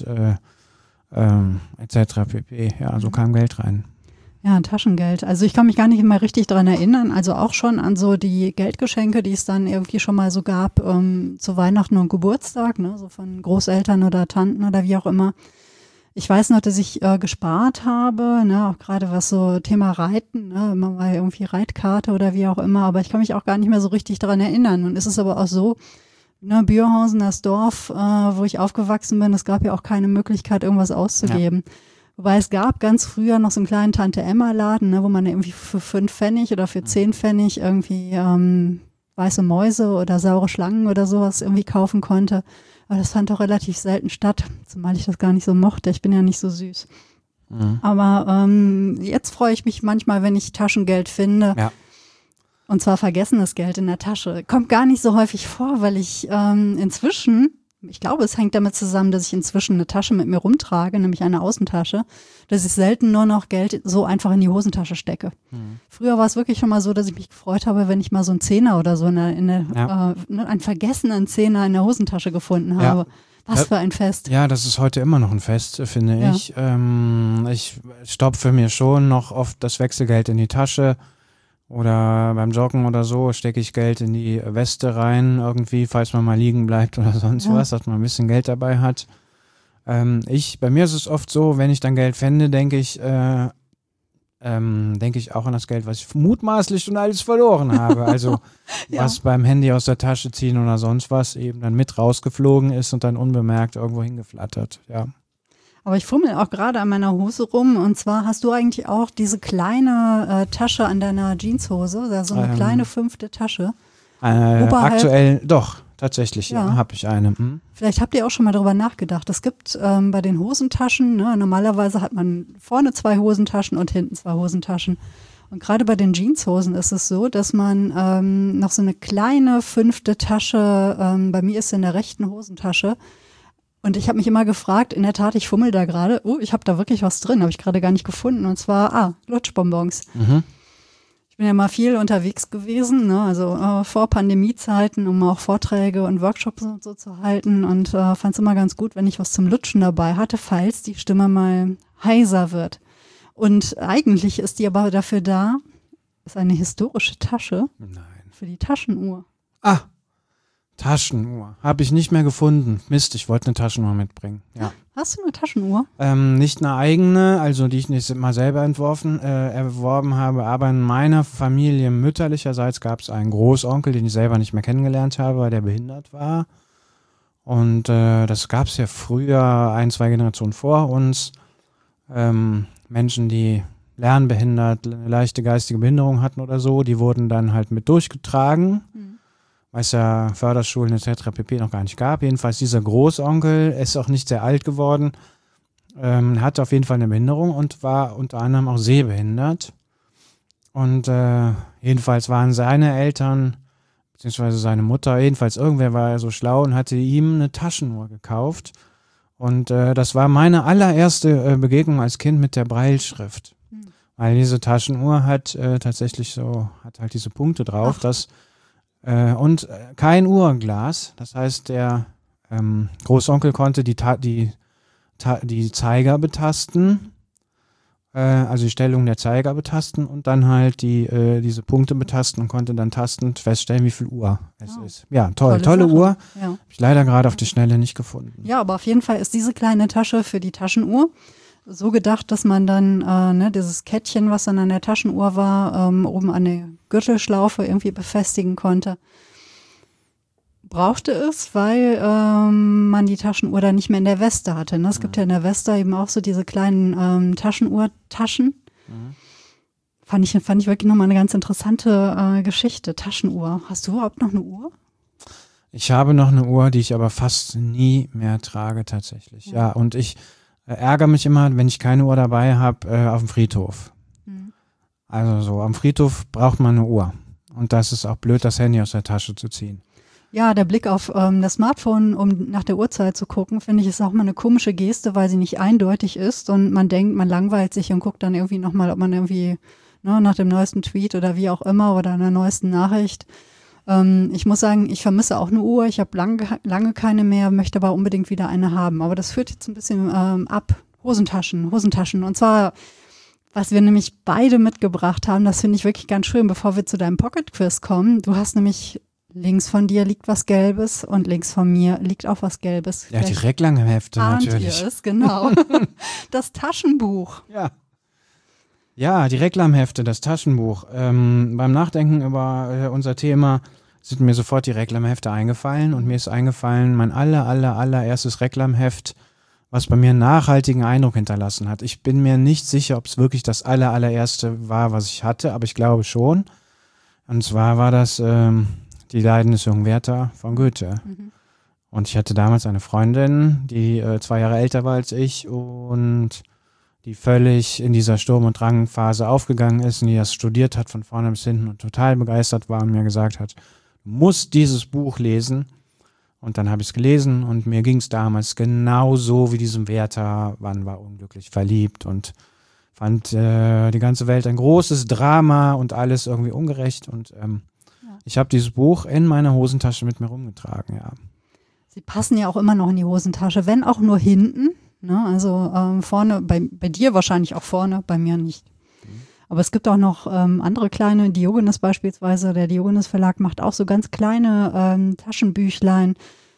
etc. pp. Ja, so kam Geld rein.
Ja, Taschengeld. Also ich kann mich gar nicht mehr richtig daran erinnern. Also auch schon an so die Geldgeschenke, die es dann irgendwie schon mal so gab zu Weihnachten und Geburtstag, ne, so von Großeltern oder Tanten oder wie auch immer. Ich weiß noch, dass ich gespart habe, ne, auch gerade was so Thema Reiten, ne, immer mal irgendwie Reitkarte oder wie auch immer. Aber ich kann mich auch gar nicht mehr so richtig daran erinnern. Und es ist aber auch so, ne, Bürhausen, das Dorf, wo ich aufgewachsen bin, es gab ja auch keine Möglichkeit, irgendwas auszugeben. Ja. Wobei es gab ganz früher noch so einen kleinen Tante-Emma-Laden, ne, wo man irgendwie für 5 Pfennig oder für 10 Pfennig irgendwie weiße Mäuse oder saure Schlangen oder sowas irgendwie kaufen konnte. Aber das fand doch relativ selten statt, zumal ich das gar nicht so mochte. Ich bin ja nicht so süß. Mhm. Aber jetzt freue ich mich manchmal, wenn ich Taschengeld finde. Ja. Und zwar vergessenes Geld in der Tasche. Kommt gar nicht so häufig vor, weil ich inzwischen, ich glaube, es hängt damit zusammen, dass ich inzwischen eine Tasche mit mir rumtrage, nämlich eine Außentasche, dass ich selten nur noch Geld so einfach in die Hosentasche stecke. Mhm. Früher war es wirklich schon mal so, dass ich mich gefreut habe, wenn ich mal so einen Zehner oder so einen vergessenen Zehner in der Hosentasche gefunden habe. Ja. Was für ein Fest.
Ja, das ist heute immer noch ein Fest, finde ich. Ich stopfe mir schon noch oft das Wechselgeld in die Tasche. Oder beim Joggen oder so stecke ich Geld in die Weste rein, irgendwie, falls man mal liegen bleibt oder sonst was, dass man ein bisschen Geld dabei hat. Bei mir ist es oft so, wenn ich dann Geld fände, denke ich auch an das Geld, was ich mutmaßlich schon alles verloren habe. Also was beim Handy aus der Tasche ziehen oder sonst was eben dann mit rausgeflogen ist und dann unbemerkt irgendwo hingeflattert, ja.
Aber ich fummel auch gerade an meiner Hose rum und zwar hast du eigentlich auch diese kleine Tasche an deiner Jeanshose, oder so eine kleine 5. Tasche.
Aktuell doch, tatsächlich, ja, habe ich eine.
Vielleicht habt ihr auch schon mal darüber nachgedacht. Es gibt bei den Hosentaschen, ne, normalerweise hat man vorne 2 Hosentaschen und hinten 2 Hosentaschen. Und gerade bei den Jeanshosen ist es so, dass man noch so eine kleine 5. Tasche, bei mir ist sie in der rechten Hosentasche. Und ich habe mich immer gefragt, in der Tat, ich fummel da gerade, ich habe da wirklich was drin, habe ich gerade gar nicht gefunden. Und zwar, Lutschbonbons. Mhm. Ich bin ja mal viel unterwegs gewesen, ne? Also vor Pandemiezeiten, um auch Vorträge und Workshops und so zu halten. Und fand es immer ganz gut, wenn ich was zum Lutschen dabei hatte, falls die Stimme mal heiser wird. Und eigentlich ist die aber dafür da, ist eine historische Tasche.
Nein.
Für die Taschenuhr.
Taschenuhr. Habe ich nicht mehr gefunden. Mist, ich wollte eine Taschenuhr mitbringen. Ja.
Hast du eine Taschenuhr?
Nicht eine eigene, also die ich nicht mal selber erworben habe, aber in meiner Familie mütterlicherseits gab es einen Großonkel, den ich selber nicht mehr kennengelernt habe, weil der behindert war. Und das gab es ja früher 1, 2 Generationen vor uns. Menschen, die lernbehindert, eine leichte geistige Behinderung hatten oder so, die wurden dann halt mit durchgetragen. Weil es ja Förderschulen etc. pp. Noch gar nicht gab. Jedenfalls dieser Großonkel ist auch nicht sehr alt geworden, hatte auf jeden Fall eine Behinderung und war unter anderem auch sehbehindert. Und jedenfalls waren seine Eltern, beziehungsweise seine Mutter, jedenfalls irgendwer war so schlau und hatte ihm eine Taschenuhr gekauft. Und das war meine allererste Begegnung als Kind mit der Brailleschrift. Weil diese Taschenuhr hat tatsächlich hat halt diese Punkte drauf, dass und kein Uhrenglas. Das heißt, der Großonkel konnte die Zeiger betasten also die Stellung der Zeiger betasten und dann halt diese Punkte betasten und konnte dann tastend feststellen, wie viel Uhr es ist. Ja, tolle Uhr. Ja. Habe ich leider gerade auf die Schnelle nicht gefunden.
Ja, aber auf jeden Fall ist diese kleine Tasche für die Taschenuhr so gedacht, dass man dann dieses Kettchen, was dann an der Taschenuhr war, oben an der Gürtelschlaufe irgendwie befestigen konnte. Brauchte es, weil man die Taschenuhr dann nicht mehr in der Weste hatte. Ne? Es gibt ja in der Weste eben auch so diese kleinen Taschenuhrtaschen. Fand ich wirklich nochmal eine ganz interessante Geschichte. Taschenuhr. Hast du überhaupt noch eine Uhr?
Ich habe noch eine Uhr, die ich aber fast nie mehr trage tatsächlich. Ja, und ich ärgere mich immer, wenn ich keine Uhr dabei habe, auf dem Friedhof. Also so, am Friedhof braucht man eine Uhr. Und das ist auch blöd, das Handy aus der Tasche zu ziehen.
Ja, der Blick auf das Smartphone, um nach der Uhrzeit zu gucken, finde ich, ist auch mal eine komische Geste, weil sie nicht eindeutig ist und man denkt, man langweilt sich und guckt dann irgendwie nochmal, ob man irgendwie nach dem neuesten Tweet oder wie auch immer oder einer neuesten Nachricht. Ich muss sagen, ich vermisse auch eine Uhr. Ich habe lange keine mehr, möchte aber unbedingt wieder eine haben. Aber das führt jetzt ein bisschen ab. Hosentaschen. Und zwar, was wir nämlich beide mitgebracht haben, das finde ich wirklich ganz schön, bevor wir zu deinem Pocket Quiz kommen. Du hast nämlich links von dir liegt was Gelbes und links von mir liegt auch was Gelbes.
Ja, die Reklamhefte natürlich.
Ihr es, genau. Das Taschenbuch.
Ja, die Reklamhefte, das Taschenbuch. Beim Nachdenken über unser Thema sind mir sofort die Reklamhefte eingefallen und mir ist eingefallen, mein allererstes Reklamheft, was bei mir einen nachhaltigen Eindruck hinterlassen hat. Ich bin mir nicht sicher, ob es wirklich das allererste war, was ich hatte, aber ich glaube schon. Und zwar war das Die Leiden des jungen Werther von Goethe. Und ich hatte damals eine Freundin, die 2 Jahre älter war als ich und die völlig in dieser Sturm- und Drangphase aufgegangen ist und die das studiert hat von vorne bis hinten und total begeistert war und mir gesagt hat, du musst dieses Buch lesen. Und dann habe ich es gelesen und mir ging es damals genauso wie diesem Werther. Man war unglücklich verliebt und fand die ganze Welt ein großes Drama und alles irgendwie ungerecht. Und ich habe dieses Buch in meiner Hosentasche mit mir rumgetragen, ja.
Sie passen ja auch immer noch in die Hosentasche, wenn auch nur hinten. Ne? Also vorne, bei dir wahrscheinlich auch vorne, bei mir nicht. Aber es gibt auch noch andere kleine, Diogenes beispielsweise, der Diogenes Verlag macht auch so ganz kleine Taschenbüchlein.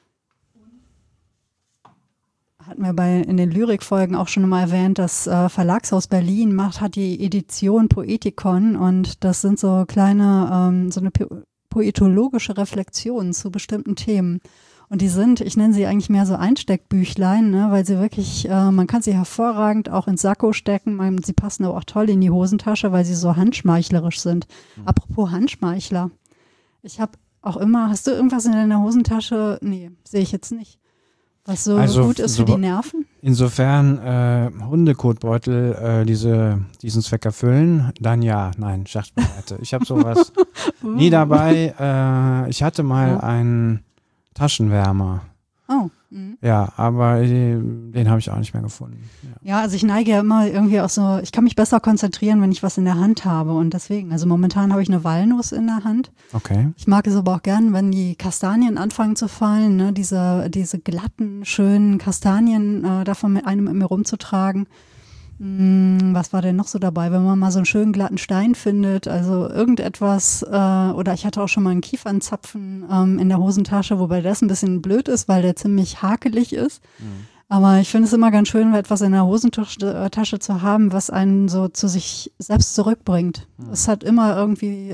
Hatten wir in den Lyrikfolgen auch schon mal erwähnt, das Verlagshaus Berlin hat die Edition Poetikon und das sind so kleine, so eine poetologische Reflexionen zu bestimmten Themen. Und die sind, ich nenne sie eigentlich mehr so Einsteckbüchlein, ne, weil sie wirklich, man kann sie hervorragend auch ins Sakko stecken, sie passen aber auch toll in die Hosentasche, weil sie so handschmeichlerisch sind. Apropos Handschmeichler, ich habe auch immer, hast du irgendwas in deiner Hosentasche? Nee, sehe ich jetzt nicht. Was so gut ist für die Nerven?
Insofern Hundekotbeutel diesen Zweck erfüllen, dann ja, nein, Scherz beiseite. Ich habe sowas nie dabei. Ich hatte mal einen Taschenwärmer.
Oh.
Ja, aber den habe ich auch nicht mehr gefunden.
Ja, also ich neige ja immer irgendwie auch so, ich kann mich besser konzentrieren, wenn ich was in der Hand habe und deswegen, also momentan habe ich eine Walnuss in der Hand.
Okay.
Ich mag es aber auch gern, wenn die Kastanien anfangen zu fallen, ne, diese glatten, schönen Kastanien davon mit einem in mir rumzutragen. Was war denn noch so dabei, wenn man mal so einen schönen glatten Stein findet, also irgendetwas, oder ich hatte auch schon mal einen Kiefernzapfen in der Hosentasche, wobei das ein bisschen blöd ist, weil der ziemlich hakelig ist. Aber ich finde es immer ganz schön, etwas in der Hosentasche zu haben, was einen so zu sich selbst zurückbringt. Es hat immer irgendwie,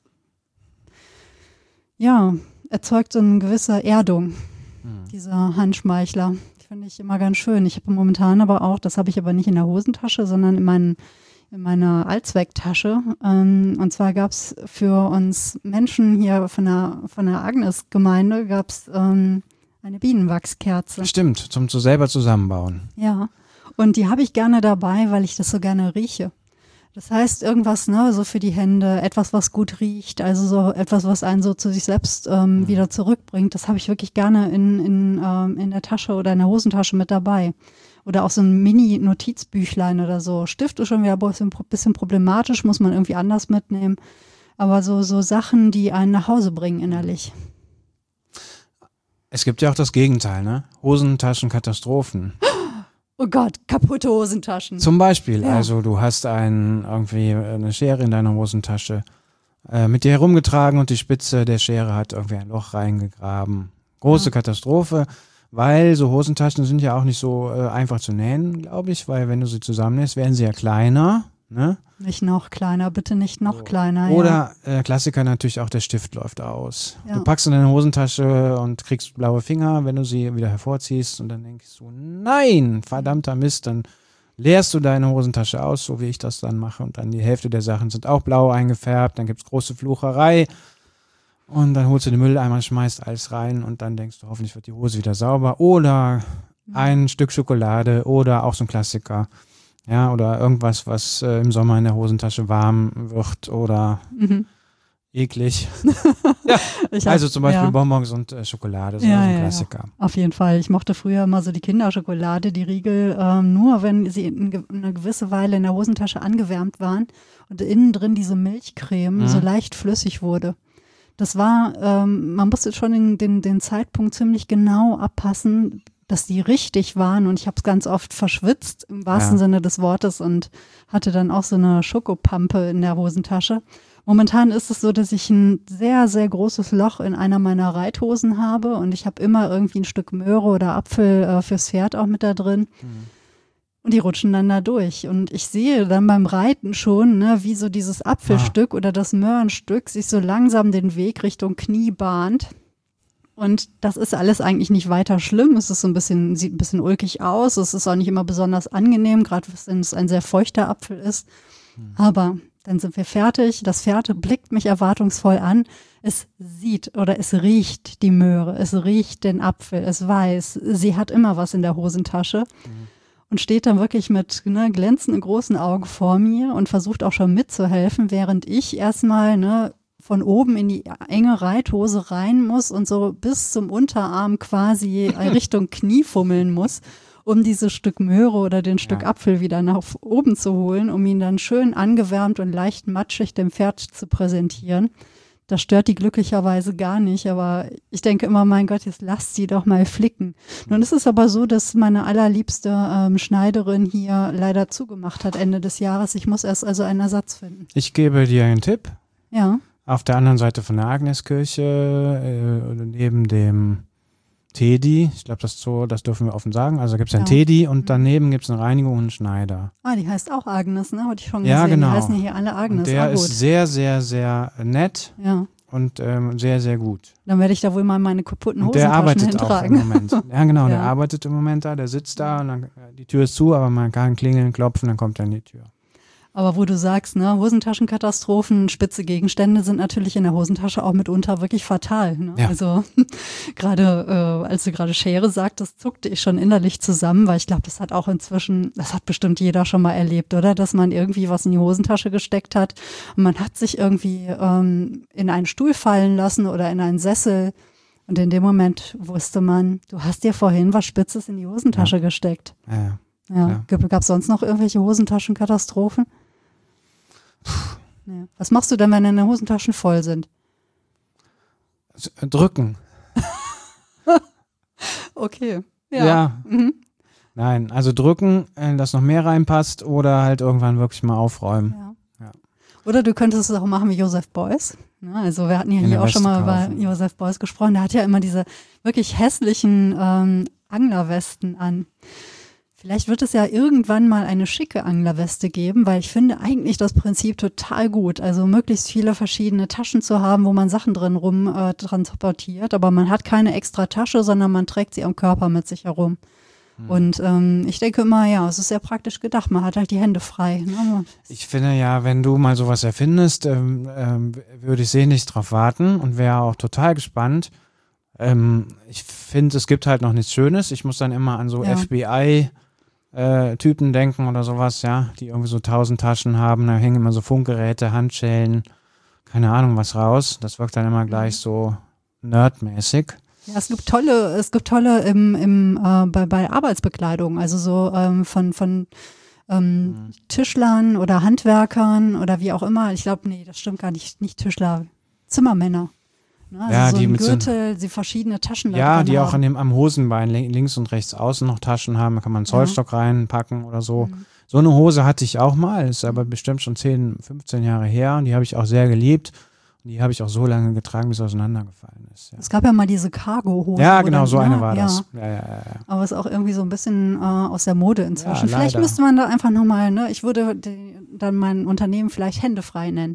erzeugt so eine gewisse Erdung, dieser Handschmeichler. Finde ich immer ganz schön. Ich habe momentan aber auch, das habe ich aber nicht in der Hosentasche, sondern in meiner Allzwecktasche. Und zwar gab es für uns Menschen hier von der Agnes-Gemeinde gab es eine Bienenwachskerze.
Stimmt, zum selber zusammenbauen.
Ja, und die habe ich gerne dabei, weil ich das so gerne rieche. Das heißt, irgendwas, ne, so für die Hände, etwas, was gut riecht, also so etwas, was einen so zu sich selbst wieder zurückbringt, das habe ich wirklich gerne in der Tasche oder in der Hosentasche mit dabei. Oder auch so ein Mini-Notizbüchlein oder so. Stift ist schon wieder ein bisschen problematisch, muss man irgendwie anders mitnehmen. Aber so Sachen, die einen nach Hause bringen innerlich.
Es gibt ja auch das Gegenteil, ne? Hosentaschenkatastrophen.
Oh Gott, kaputte Hosentaschen.
Zum Beispiel, also du hast irgendwie eine Schere in deiner Hosentasche mit dir herumgetragen und die Spitze der Schere hat irgendwie ein Loch reingegraben. Große Katastrophe, weil so Hosentaschen sind ja auch nicht so einfach zu nähen, glaube ich, weil wenn du sie zusammennähst, werden sie ja kleiner. Ne?
Nicht noch kleiner, bitte nicht noch kleiner.
Oder Klassiker natürlich auch, der Stift läuft aus.
Ja.
Du packst in deine Hosentasche und kriegst blaue Finger, wenn du sie wieder hervorziehst und dann denkst du, nein, verdammter Mist, dann leerst du deine Hosentasche aus, so wie ich das dann mache und dann die Hälfte der Sachen sind auch blau eingefärbt, dann gibt es große Flucherei und dann holst du den Mülleimer, schmeißt alles rein und dann denkst du, hoffentlich wird die Hose wieder sauber oder ein Stück Schokolade oder auch so ein Klassiker. Ja, oder irgendwas, was im Sommer in der Hosentasche warm wird oder eklig. Also zum Beispiel Bonbons und Schokolade, so ein Klassiker.
Ja. Auf jeden Fall. Ich mochte früher immer so die Kinderschokolade, die Riegel, nur wenn sie eine gewisse Weile in der Hosentasche angewärmt waren und innen drin diese Milchcreme so leicht flüssig wurde. Das war, man musste schon den Zeitpunkt ziemlich genau abpassen, dass die richtig waren und ich habe es ganz oft verschwitzt, im wahrsten Sinne des Wortes und hatte dann auch so eine Schokopampe in der Hosentasche. Momentan ist es so, dass ich ein sehr, sehr großes Loch in einer meiner Reithosen habe und ich habe immer irgendwie ein Stück Möhre oder Apfel fürs Pferd auch mit da drin. Und die rutschen dann da durch. Und ich sehe dann beim Reiten schon, ne, wie so dieses Apfelstück oder das Möhrenstück sich so langsam den Weg Richtung Knie bahnt. Und das ist alles eigentlich nicht weiter schlimm. Es ist sieht ein bisschen ulkig aus. Es ist auch nicht immer besonders angenehm, gerade wenn es ein sehr feuchter Apfel ist. Aber dann sind wir fertig. Das Pferd blickt mich erwartungsvoll an. Es sieht oder es riecht die Möhre. Es riecht den Apfel. Es weiß, sie hat immer was in der Hosentasche. Und steht dann wirklich mit glänzenden großen Augen vor mir und versucht auch schon mitzuhelfen, während ich erstmal von oben in die enge Reithose rein muss und so bis zum Unterarm quasi Richtung Knie fummeln muss, um dieses Stück Möhre oder den Stück Apfel wieder nach oben zu holen, um ihn dann schön angewärmt und leicht matschig dem Pferd zu präsentieren. Das stört die glücklicherweise gar nicht, aber ich denke immer, mein Gott, jetzt lasst sie doch mal flicken. Nun ist es aber so, dass meine allerliebste Schneiderin hier leider zugemacht hat Ende des Jahres. Ich muss erst also einen Ersatz finden.
Ich gebe dir einen Tipp.
Ja.
Auf der anderen Seite von der Agneskirche, neben dem Tedi, ich glaube, das dürfen wir offen sagen, also gibt es ein Tedi und daneben gibt es eine Reinigung und einen Schneider.
Die heißt auch Agnes, ne? Hatte ich schon gesehen.
Ja, genau.
Die heißen hier alle Agnes.
Und der ist sehr, sehr, sehr nett und sehr, sehr gut.
Dann werde ich da wohl mal meine kaputten
Hosentaschen
hintragen.
Der arbeitet auch im Moment. Ja, genau, der arbeitet im Moment da, der sitzt da und dann, die Tür ist zu, aber man kann klingeln, klopfen, dann kommt er in die Tür.
Aber wo du sagst, ne, Hosentaschenkatastrophen, spitze Gegenstände sind natürlich in der Hosentasche auch mitunter wirklich fatal. Ne?
Ja.
Also gerade, als du gerade Schere sagtest, zuckte ich schon innerlich zusammen, weil ich glaube, das hat bestimmt jeder schon mal erlebt, oder? Dass man irgendwie was in die Hosentasche gesteckt hat und man hat sich irgendwie in einen Stuhl fallen lassen oder in einen Sessel und in dem Moment wusste man, du hast dir vorhin was Spitzes in die Hosentasche gesteckt.
Ja.
Gab es sonst noch irgendwelche Hosentaschenkatastrophen? Ja. Was machst du denn, wenn deine Hosentaschen voll sind?
Drücken.
Okay.
Ja. Nein, also drücken, dass noch mehr reinpasst oder halt irgendwann wirklich mal aufräumen. Ja.
Oder du könntest es auch machen wie Joseph Beuys. Also wir hatten ja hier auch schon mal über Joseph Beuys gesprochen. Der hat ja immer diese wirklich hässlichen Anglerwesten an. Vielleicht wird es ja irgendwann mal eine schicke Anglerweste geben, weil ich finde eigentlich das Prinzip total gut. Also möglichst viele verschiedene Taschen zu haben, wo man Sachen drin transportiert, aber man hat keine extra Tasche, sondern man trägt sie am Körper mit sich herum. Und ich denke immer, es ist sehr praktisch gedacht. Man hat halt die Hände frei. Ne?
Ich finde ja, wenn du mal sowas erfindest, würde ich sehnlich drauf warten und wäre auch total gespannt. Ich finde, es gibt halt noch nichts Schönes. Ich muss dann immer an so FBI Typen denken oder sowas, die irgendwie so 1000 Taschen haben, da hängen immer so Funkgeräte, Handschellen, keine Ahnung was raus. Das wirkt dann immer gleich so nerdmäßig.
Ja, es gibt tolle bei Arbeitsbekleidung, also so von Tischlern oder Handwerkern oder wie auch immer. Ich glaube, nee, das stimmt gar nicht Tischler, Zimmermänner. Ne? Also
Ja,
so
die
ein
mit
Gürtel, die verschiedene Taschen da
ja,
drin
die auch
haben.
am Hosenbein links und rechts außen noch Taschen haben. Da kann man einen Zollstock reinpacken oder so.
Mhm.
So eine Hose hatte ich auch mal, ist aber bestimmt schon 10, 15 Jahre her und die habe ich auch sehr geliebt. Und die habe ich auch so lange getragen, bis sie auseinandergefallen ist. Ja,
Es gab ja mal diese Cargo-Hose.
ja
wo
genau,
dann,
so
ne?
eine war das.
Ja.
Ja.
Aber ist auch irgendwie so ein bisschen aus der Mode inzwischen.
Ja,
Vielleicht
leider.
müsste man da einfach nochmal, ne, ich würde dann mein Unternehmen vielleicht händefrei nennen.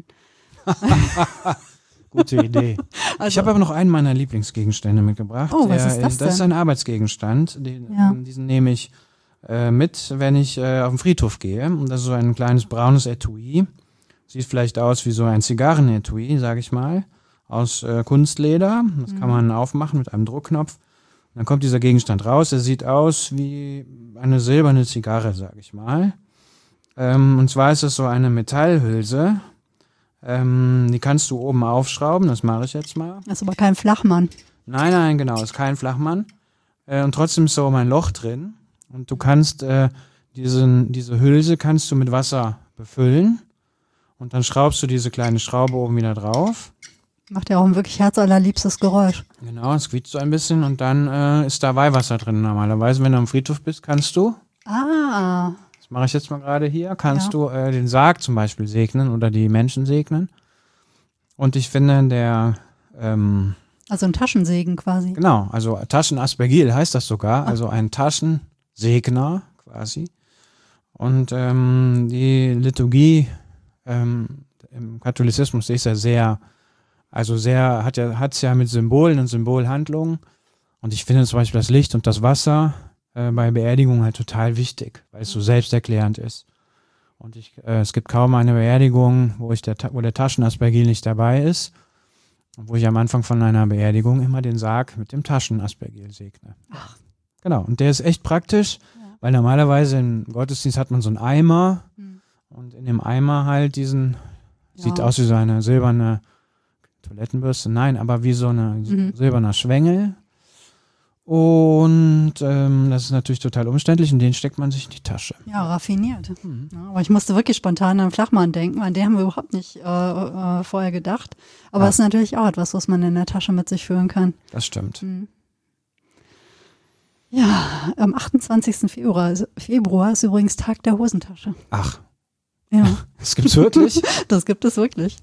Gute Idee.
Also,
Ich habe aber noch einen meiner Lieblingsgegenstände mitgebracht.
Oh, was ist das
Das ist
denn?
ein Arbeitsgegenstand. Diesen nehme ich mit, wenn ich auf den Friedhof gehe. Und das ist so ein kleines braunes Etui. Sieht vielleicht aus wie so ein Zigarrenetui, sage ich mal, aus Kunstleder. Das kann man aufmachen mit einem Druckknopf. Dann kommt dieser Gegenstand raus. Er sieht aus wie eine silberne Zigarre, sage ich mal. Und zwar ist es so eine Metallhülse. Die kannst du oben aufschrauben. Das mache ich jetzt mal.
das ist aber kein Flachmann.
Nein, genau, ist kein Flachmann. Und trotzdem ist da oben ein Loch drin. Und du kannst diese Hülse kannst du mit Wasser befüllen. Und dann schraubst du diese kleine Schraube oben wieder drauf.
Macht ja auch ein wirklich herzallerliebstes Geräusch.
Genau, es quietscht so ein bisschen und dann ist da Weihwasser drin normalerweise. Wenn du am Friedhof bist, kannst du,
Ah,
das mache ich jetzt mal gerade hier, kannst du den Sarg zum Beispiel segnen oder die Menschen segnen. Und ich finde,
also ein Taschensegen quasi.
genau, also Taschenaspergil heißt das sogar, also ein Taschensegner quasi. Und die Liturgie im Katholizismus ist ja sehr, hat es ja mit Symbolen und Symbolhandlungen. Und ich finde zum Beispiel das Licht und das Wasser bei Beerdigungen halt total wichtig, weil es so selbsterklärend ist. Und es gibt kaum eine Beerdigung, wo der Taschenaspergil nicht dabei ist. Und wo ich am Anfang von einer Beerdigung immer den Sarg mit dem Taschenaspergil segne.
Ach.
Genau, und der ist echt praktisch, weil normalerweise im Gottesdienst hat man so einen Eimer und in dem Eimer halt sieht aus wie so eine silberne Toilettenbürste, nein, aber wie so ein silberner Schwengel. Und das ist natürlich total umständlich und den steckt man sich in die Tasche.
Ja, raffiniert. Ja, aber ich musste wirklich spontan an Flachmann denken, an den haben wir überhaupt nicht vorher gedacht. Aber es ist natürlich auch etwas, was man in der Tasche mit sich führen kann.
Das stimmt.
Ja, am 28. Februar ist übrigens Tag der Hosentasche.
Ach,
Ja,
das gibt's wirklich?
das gibt es wirklich.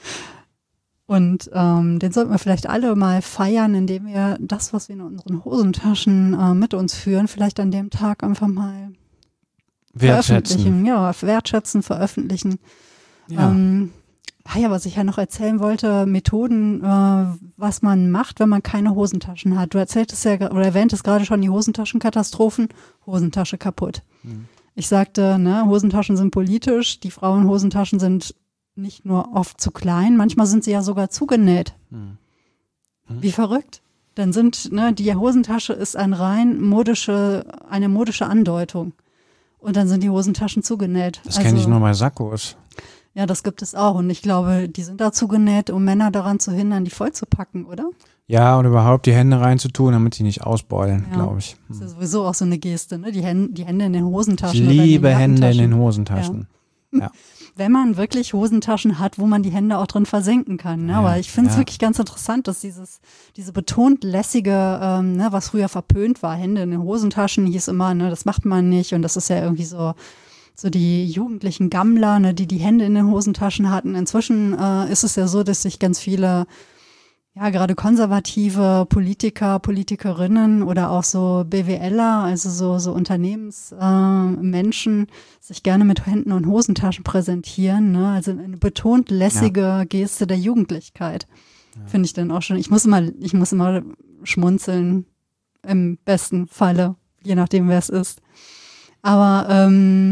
Und den sollten wir vielleicht alle mal feiern, indem wir das, was wir in unseren Hosentaschen mit uns führen, vielleicht an dem Tag einfach mal veröffentlichen. Ja, wertschätzen, veröffentlichen.
Ja.
Was ich ja noch erzählen wollte, Methoden, was man macht, wenn man keine Hosentaschen hat. Du erzähltest ja oder erwähntest gerade schon die Hosentaschenkatastrophen, Hosentasche kaputt. Ich sagte, Hosentaschen sind politisch, die Frauenhosentaschen sind nicht nur oft zu klein, manchmal sind sie ja sogar zugenäht. Wie verrückt. Dann die Hosentasche ist eine modische Andeutung. Und dann sind die Hosentaschen zugenäht.
Das kenne ich nur bei Sakkos.
Ja, das gibt es auch. Und ich glaube, die sind dazu genäht, um Männer daran zu hindern, die vollzupacken, oder?
Ja, und überhaupt die Hände reinzutun, damit die nicht ausbeulen, glaube ich.
Das ist ja sowieso auch so eine Geste, ne? Die Hände in den Hosentaschen.
Ich
oder
liebe
in den
Hände in den
Jackentaschen.
Hosentaschen. Ja.
Wenn man wirklich Hosentaschen hat, wo man die Hände auch drin versenken kann. Ne?
Ja,
Aber ich finde es
ja.
wirklich ganz interessant, dass diese betont lässige, was früher verpönt war, Hände in den Hosentaschen, hieß immer, das macht man nicht. Und das ist ja irgendwie so die jugendlichen Gammler, die Hände in den Hosentaschen hatten. Inzwischen ist es ja so, dass sich ganz viele, ja, gerade konservative Politiker, Politikerinnen oder auch so BWLer, also so Unternehmensmenschen, sich gerne mit Händen und Hosentaschen präsentieren. Ne? Also eine betont lässige Geste der Jugendlichkeit. Finde ich dann auch schon. Ich muss immer schmunzeln, im besten Falle, je nachdem, wer es ist. Aber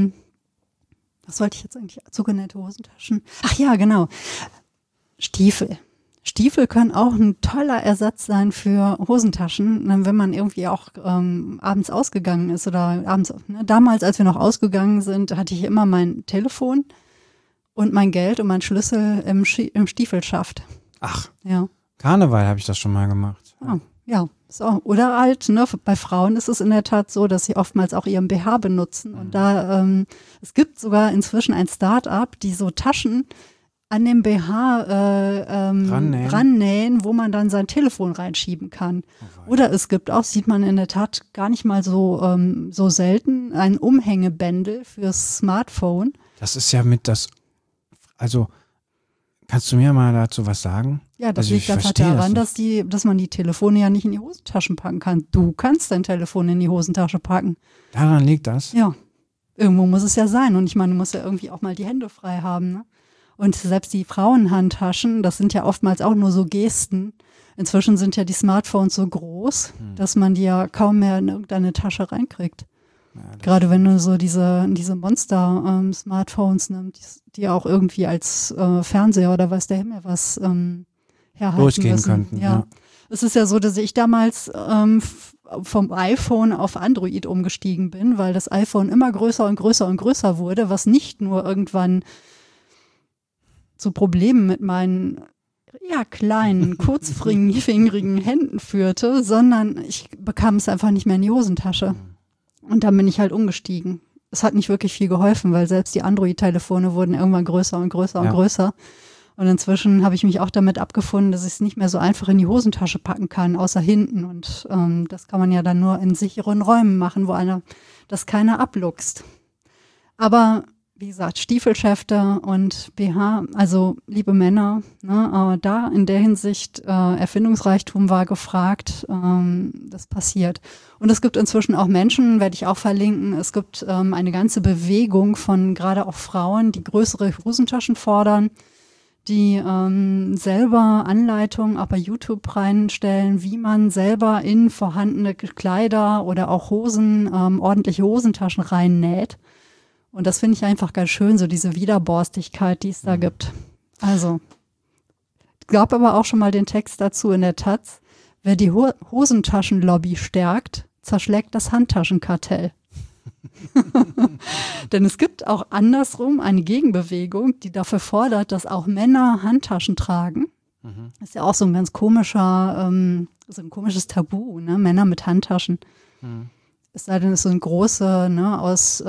was wollte ich jetzt eigentlich? Zugenähte Hosentaschen? Ach ja, genau. Stiefel. Stiefel können auch ein toller Ersatz sein für Hosentaschen, wenn man irgendwie auch abends ausgegangen ist oder abends. Damals, als wir noch ausgegangen sind, hatte ich immer mein Telefon und mein Geld und mein Schlüssel im Stiefelschaft.
Ach,
Ja.
Karneval habe ich das schon mal gemacht.
Ja. So. Oder halt, bei Frauen ist es in der Tat so, dass sie oftmals auch ihren BH benutzen. Und da, es gibt sogar inzwischen ein Start-up, die so Taschen an dem BH rannähen, wo man dann sein Telefon reinschieben kann. Oder es gibt auch, sieht man in der Tat gar nicht mal so selten, ein Umhängebändel fürs Smartphone.
Das ist ja also kannst du mir mal dazu was sagen?
Ja, das liegt einfach daran, dass man die Telefone ja nicht in die Hosentaschen packen kann. Du kannst dein Telefon in die Hosentasche packen.
Daran liegt das?
Ja, irgendwo muss es ja sein. Und ich meine, du musst ja irgendwie auch mal die Hände frei haben, ne? Und selbst die Frauenhandtaschen, das sind ja oftmals auch nur so Gesten. Inzwischen sind ja die Smartphones so groß, dass man die ja kaum mehr in irgendeine Tasche reinkriegt. Ja, gerade wenn du so diese Monster-Smartphones nimmst, die auch irgendwie als Fernseher oder weiß der Himmel was herhalten
durchgehen
müssen.
Könnten.
Ja. Es ist ja so, dass ich damals vom iPhone auf Android umgestiegen bin, weil das iPhone immer größer und größer und größer wurde, was nicht nur irgendwann zu Problemen mit meinen kleinen, kurzfingerigen Händen führte, sondern ich bekam es einfach nicht mehr in die Hosentasche. Und dann bin ich halt umgestiegen. Es hat nicht wirklich viel geholfen, weil selbst die Android-Telefone wurden irgendwann größer und größer und größer. Und inzwischen habe ich mich auch damit abgefunden, dass ich es nicht mehr so einfach in die Hosentasche packen kann, außer hinten. Und das kann man ja dann nur in sicheren Räumen machen, wo das keiner abluchst. Aber wie gesagt, Stiefelschäfte und BH, also liebe Männer, ne, da in der Hinsicht Erfindungsreichtum war gefragt, das passiert. Und es gibt inzwischen auch Menschen, werde ich auch verlinken, es gibt eine ganze Bewegung von gerade auch Frauen, die größere Hosentaschen fordern, die selber Anleitungen auch bei YouTube reinstellen, wie man selber in vorhandene Kleider oder auch Hosen ordentliche Hosentaschen reinnäht. Und das finde ich einfach ganz schön, so diese Widerborstigkeit, die es da gibt. Also, ich glaube aber auch schon mal den Text dazu in der Taz. Wer die Hosentaschenlobby stärkt, zerschlägt das Handtaschenkartell. Denn es gibt auch andersrum eine Gegenbewegung, die dafür fordert, dass auch Männer Handtaschen tragen. Das ist ja auch so ein ganz komisches Tabu, ne? Männer mit Handtaschen. Es sei denn, es sind große, ne, aus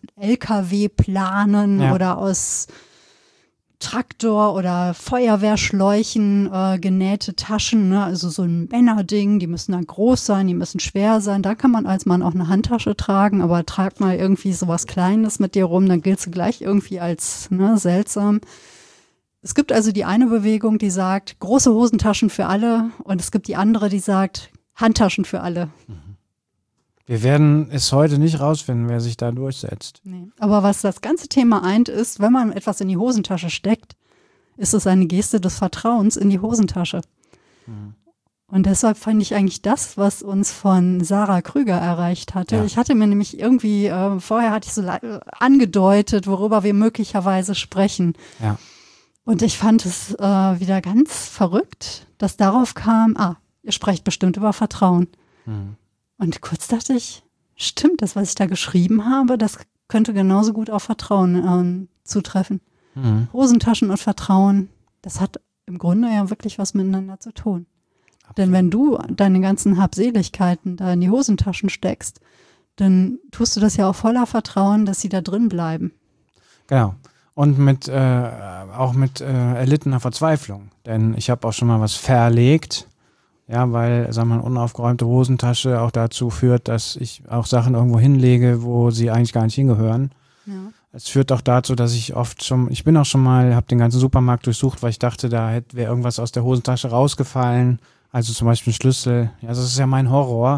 LKW-Planen oder aus Traktor- oder Feuerwehrschläuchen genähte Taschen, ne, also so ein Männerding, die müssen dann groß sein, die müssen schwer sein. Da kann man als Mann auch eine Handtasche tragen, aber trag mal irgendwie sowas Kleines mit dir rum, dann giltst du gleich irgendwie als seltsam. Es gibt also die eine Bewegung, die sagt, große Hosentaschen für alle, und es gibt die andere, die sagt, Handtaschen für alle.
Wir werden es heute nicht rausfinden, wer sich da durchsetzt.
Nee. Aber was das ganze Thema eint, ist, wenn man etwas in die Hosentasche steckt, ist es eine Geste des Vertrauens in die Hosentasche. Und deshalb fand ich eigentlich das, was uns von Sarah Krüger erreicht hatte. Ja. Ich hatte mir nämlich irgendwie, vorher hatte ich so angedeutet, worüber wir möglicherweise sprechen.
Ja.
Und ich fand es wieder ganz verrückt, dass darauf kam, ihr sprecht bestimmt über Vertrauen. Und kurz dachte ich, stimmt, das, was ich da geschrieben habe, das könnte genauso gut auf Vertrauen zutreffen. Hosentaschen und Vertrauen, das hat im Grunde ja wirklich was miteinander zu tun. Absolut. Denn wenn du deine ganzen Habseligkeiten da in die Hosentaschen steckst, dann tust du das ja auch voller Vertrauen, dass sie da drin bleiben.
Genau. Und auch mit erlittener Verzweiflung. Denn ich habe auch schon mal was verlegt. Ja, weil, sagen wir mal, unaufgeräumte Hosentasche auch dazu führt, dass ich auch Sachen irgendwo hinlege, wo sie eigentlich gar nicht hingehören. Ja. Es führt auch dazu, dass ich habe den ganzen Supermarkt durchsucht, weil ich dachte, wäre irgendwas aus der Hosentasche rausgefallen. Also zum Beispiel ein Schlüssel. Ja, das ist ja mein Horror.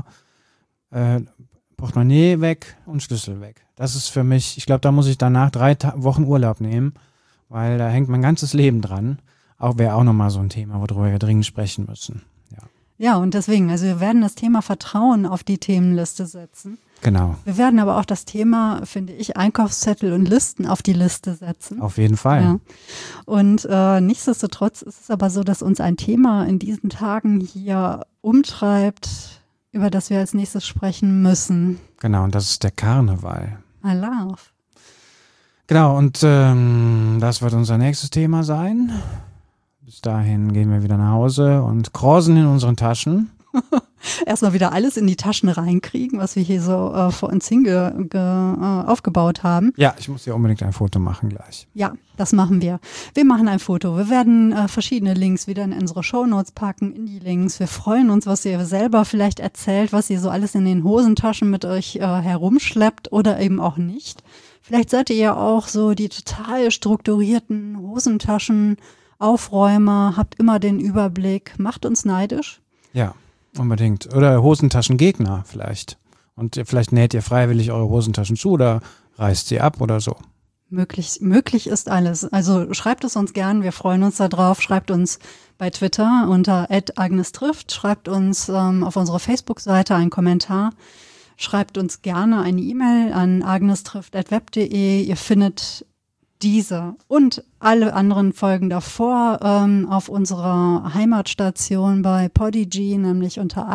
Portemonnaie weg und Schlüssel weg. Das ist für mich, ich glaube, da muss ich danach 3 Wochen Urlaub nehmen, weil da hängt mein ganzes Leben dran. Wäre auch nochmal so ein Thema, worüber wir dringend sprechen müssen.
Ja, und deswegen, also wir werden das Thema Vertrauen auf die Themenliste setzen.
Genau.
Wir werden aber auch das Thema, finde ich, Einkaufszettel und Listen auf die Liste setzen.
Auf jeden Fall.
Ja. Und nichtsdestotrotz ist es aber so, dass uns ein Thema in diesen Tagen hier umtreibt, über das wir als nächstes sprechen müssen.
Genau, und das ist der Karneval.
I love.
Genau, und das wird unser nächstes Thema sein. Bis dahin gehen wir wieder nach Hause und krosen in unseren Taschen.
Erstmal wieder alles in die Taschen reinkriegen, was wir hier so vor uns aufgebaut haben.
Ja, ich muss ja unbedingt ein Foto machen gleich.
Ja, das machen wir. Wir machen ein Foto. Wir werden verschiedene Links wieder in unsere Shownotes packen, in die Links. Wir freuen uns, was ihr selber vielleicht erzählt, was ihr so alles in den Hosentaschen mit euch herumschleppt oder eben auch nicht. Vielleicht seid ihr ja auch so die total strukturierten Hosentaschen-Aufräumer, habt immer den Überblick, macht uns neidisch.
Ja, unbedingt. Oder Hosentaschengegner vielleicht. Und vielleicht näht ihr freiwillig eure Hosentaschen zu oder reißt sie ab oder so.
Möglich ist alles. Also schreibt es uns gern, wir freuen uns da drauf. Schreibt uns bei Twitter unter @agnestrifft, schreibt uns auf unserer Facebook-Seite einen Kommentar. Schreibt uns gerne eine E-Mail an agnestrifft@web.de. Ihr findet diese und alle anderen Folgen davor auf unserer Heimatstation bei Podigy, nämlich unter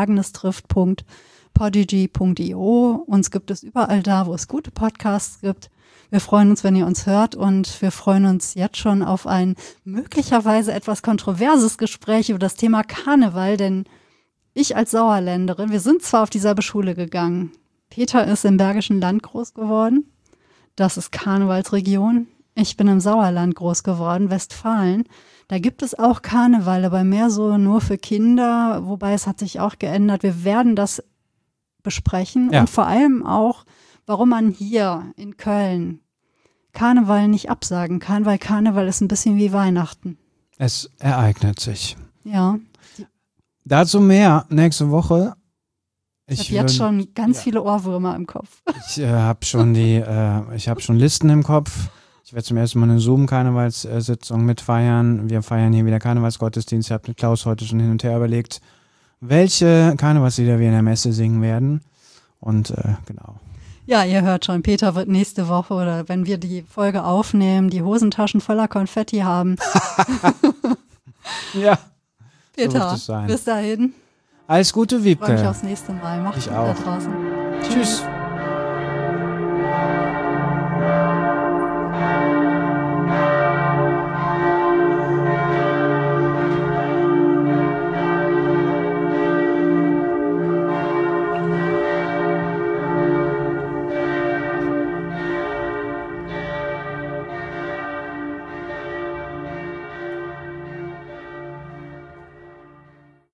agnestrifft.podigy.io. Uns gibt es überall da, wo es gute Podcasts gibt. Wir freuen uns, wenn ihr uns hört und wir freuen uns jetzt schon auf ein möglicherweise etwas kontroverses Gespräch über das Thema Karneval, denn ich als Sauerländerin, wir sind zwar auf dieselbe Schule gegangen. Peter ist im Bergischen Land groß geworden. Das ist Karnevalsregion. Ich bin im Sauerland groß geworden, Westfalen. Da gibt es auch Karneval, aber mehr so nur für Kinder, wobei es hat sich auch geändert. Wir werden das besprechen und vor allem auch, warum man hier in Köln Karneval nicht absagen kann, weil Karneval ist ein bisschen wie Weihnachten.
Es ereignet sich.
Ja.
Dazu mehr nächste Woche.
Ich habe jetzt schon ganz viele Ohrwürmer im Kopf.
Ich habe schon Listen im Kopf. Ich werde zum ersten Mal eine Zoom-Karnevalssitzung mitfeiern. Wir feiern hier wieder Karnevalsgottesdienst. Ich habe mit Klaus heute schon hin und her überlegt, welche Karnevalslieder wir in der Messe singen werden. Und genau.
Ja, ihr hört schon, Peter wird nächste Woche oder wenn wir die Folge aufnehmen, die Hosentaschen voller Konfetti haben.
Ja,
Peter,
so wird es sein.
Bis dahin.
Alles Gute, Wiebke.
Ich freue mich aufs nächste Mal. Macht's gut da draußen.
Tschüss.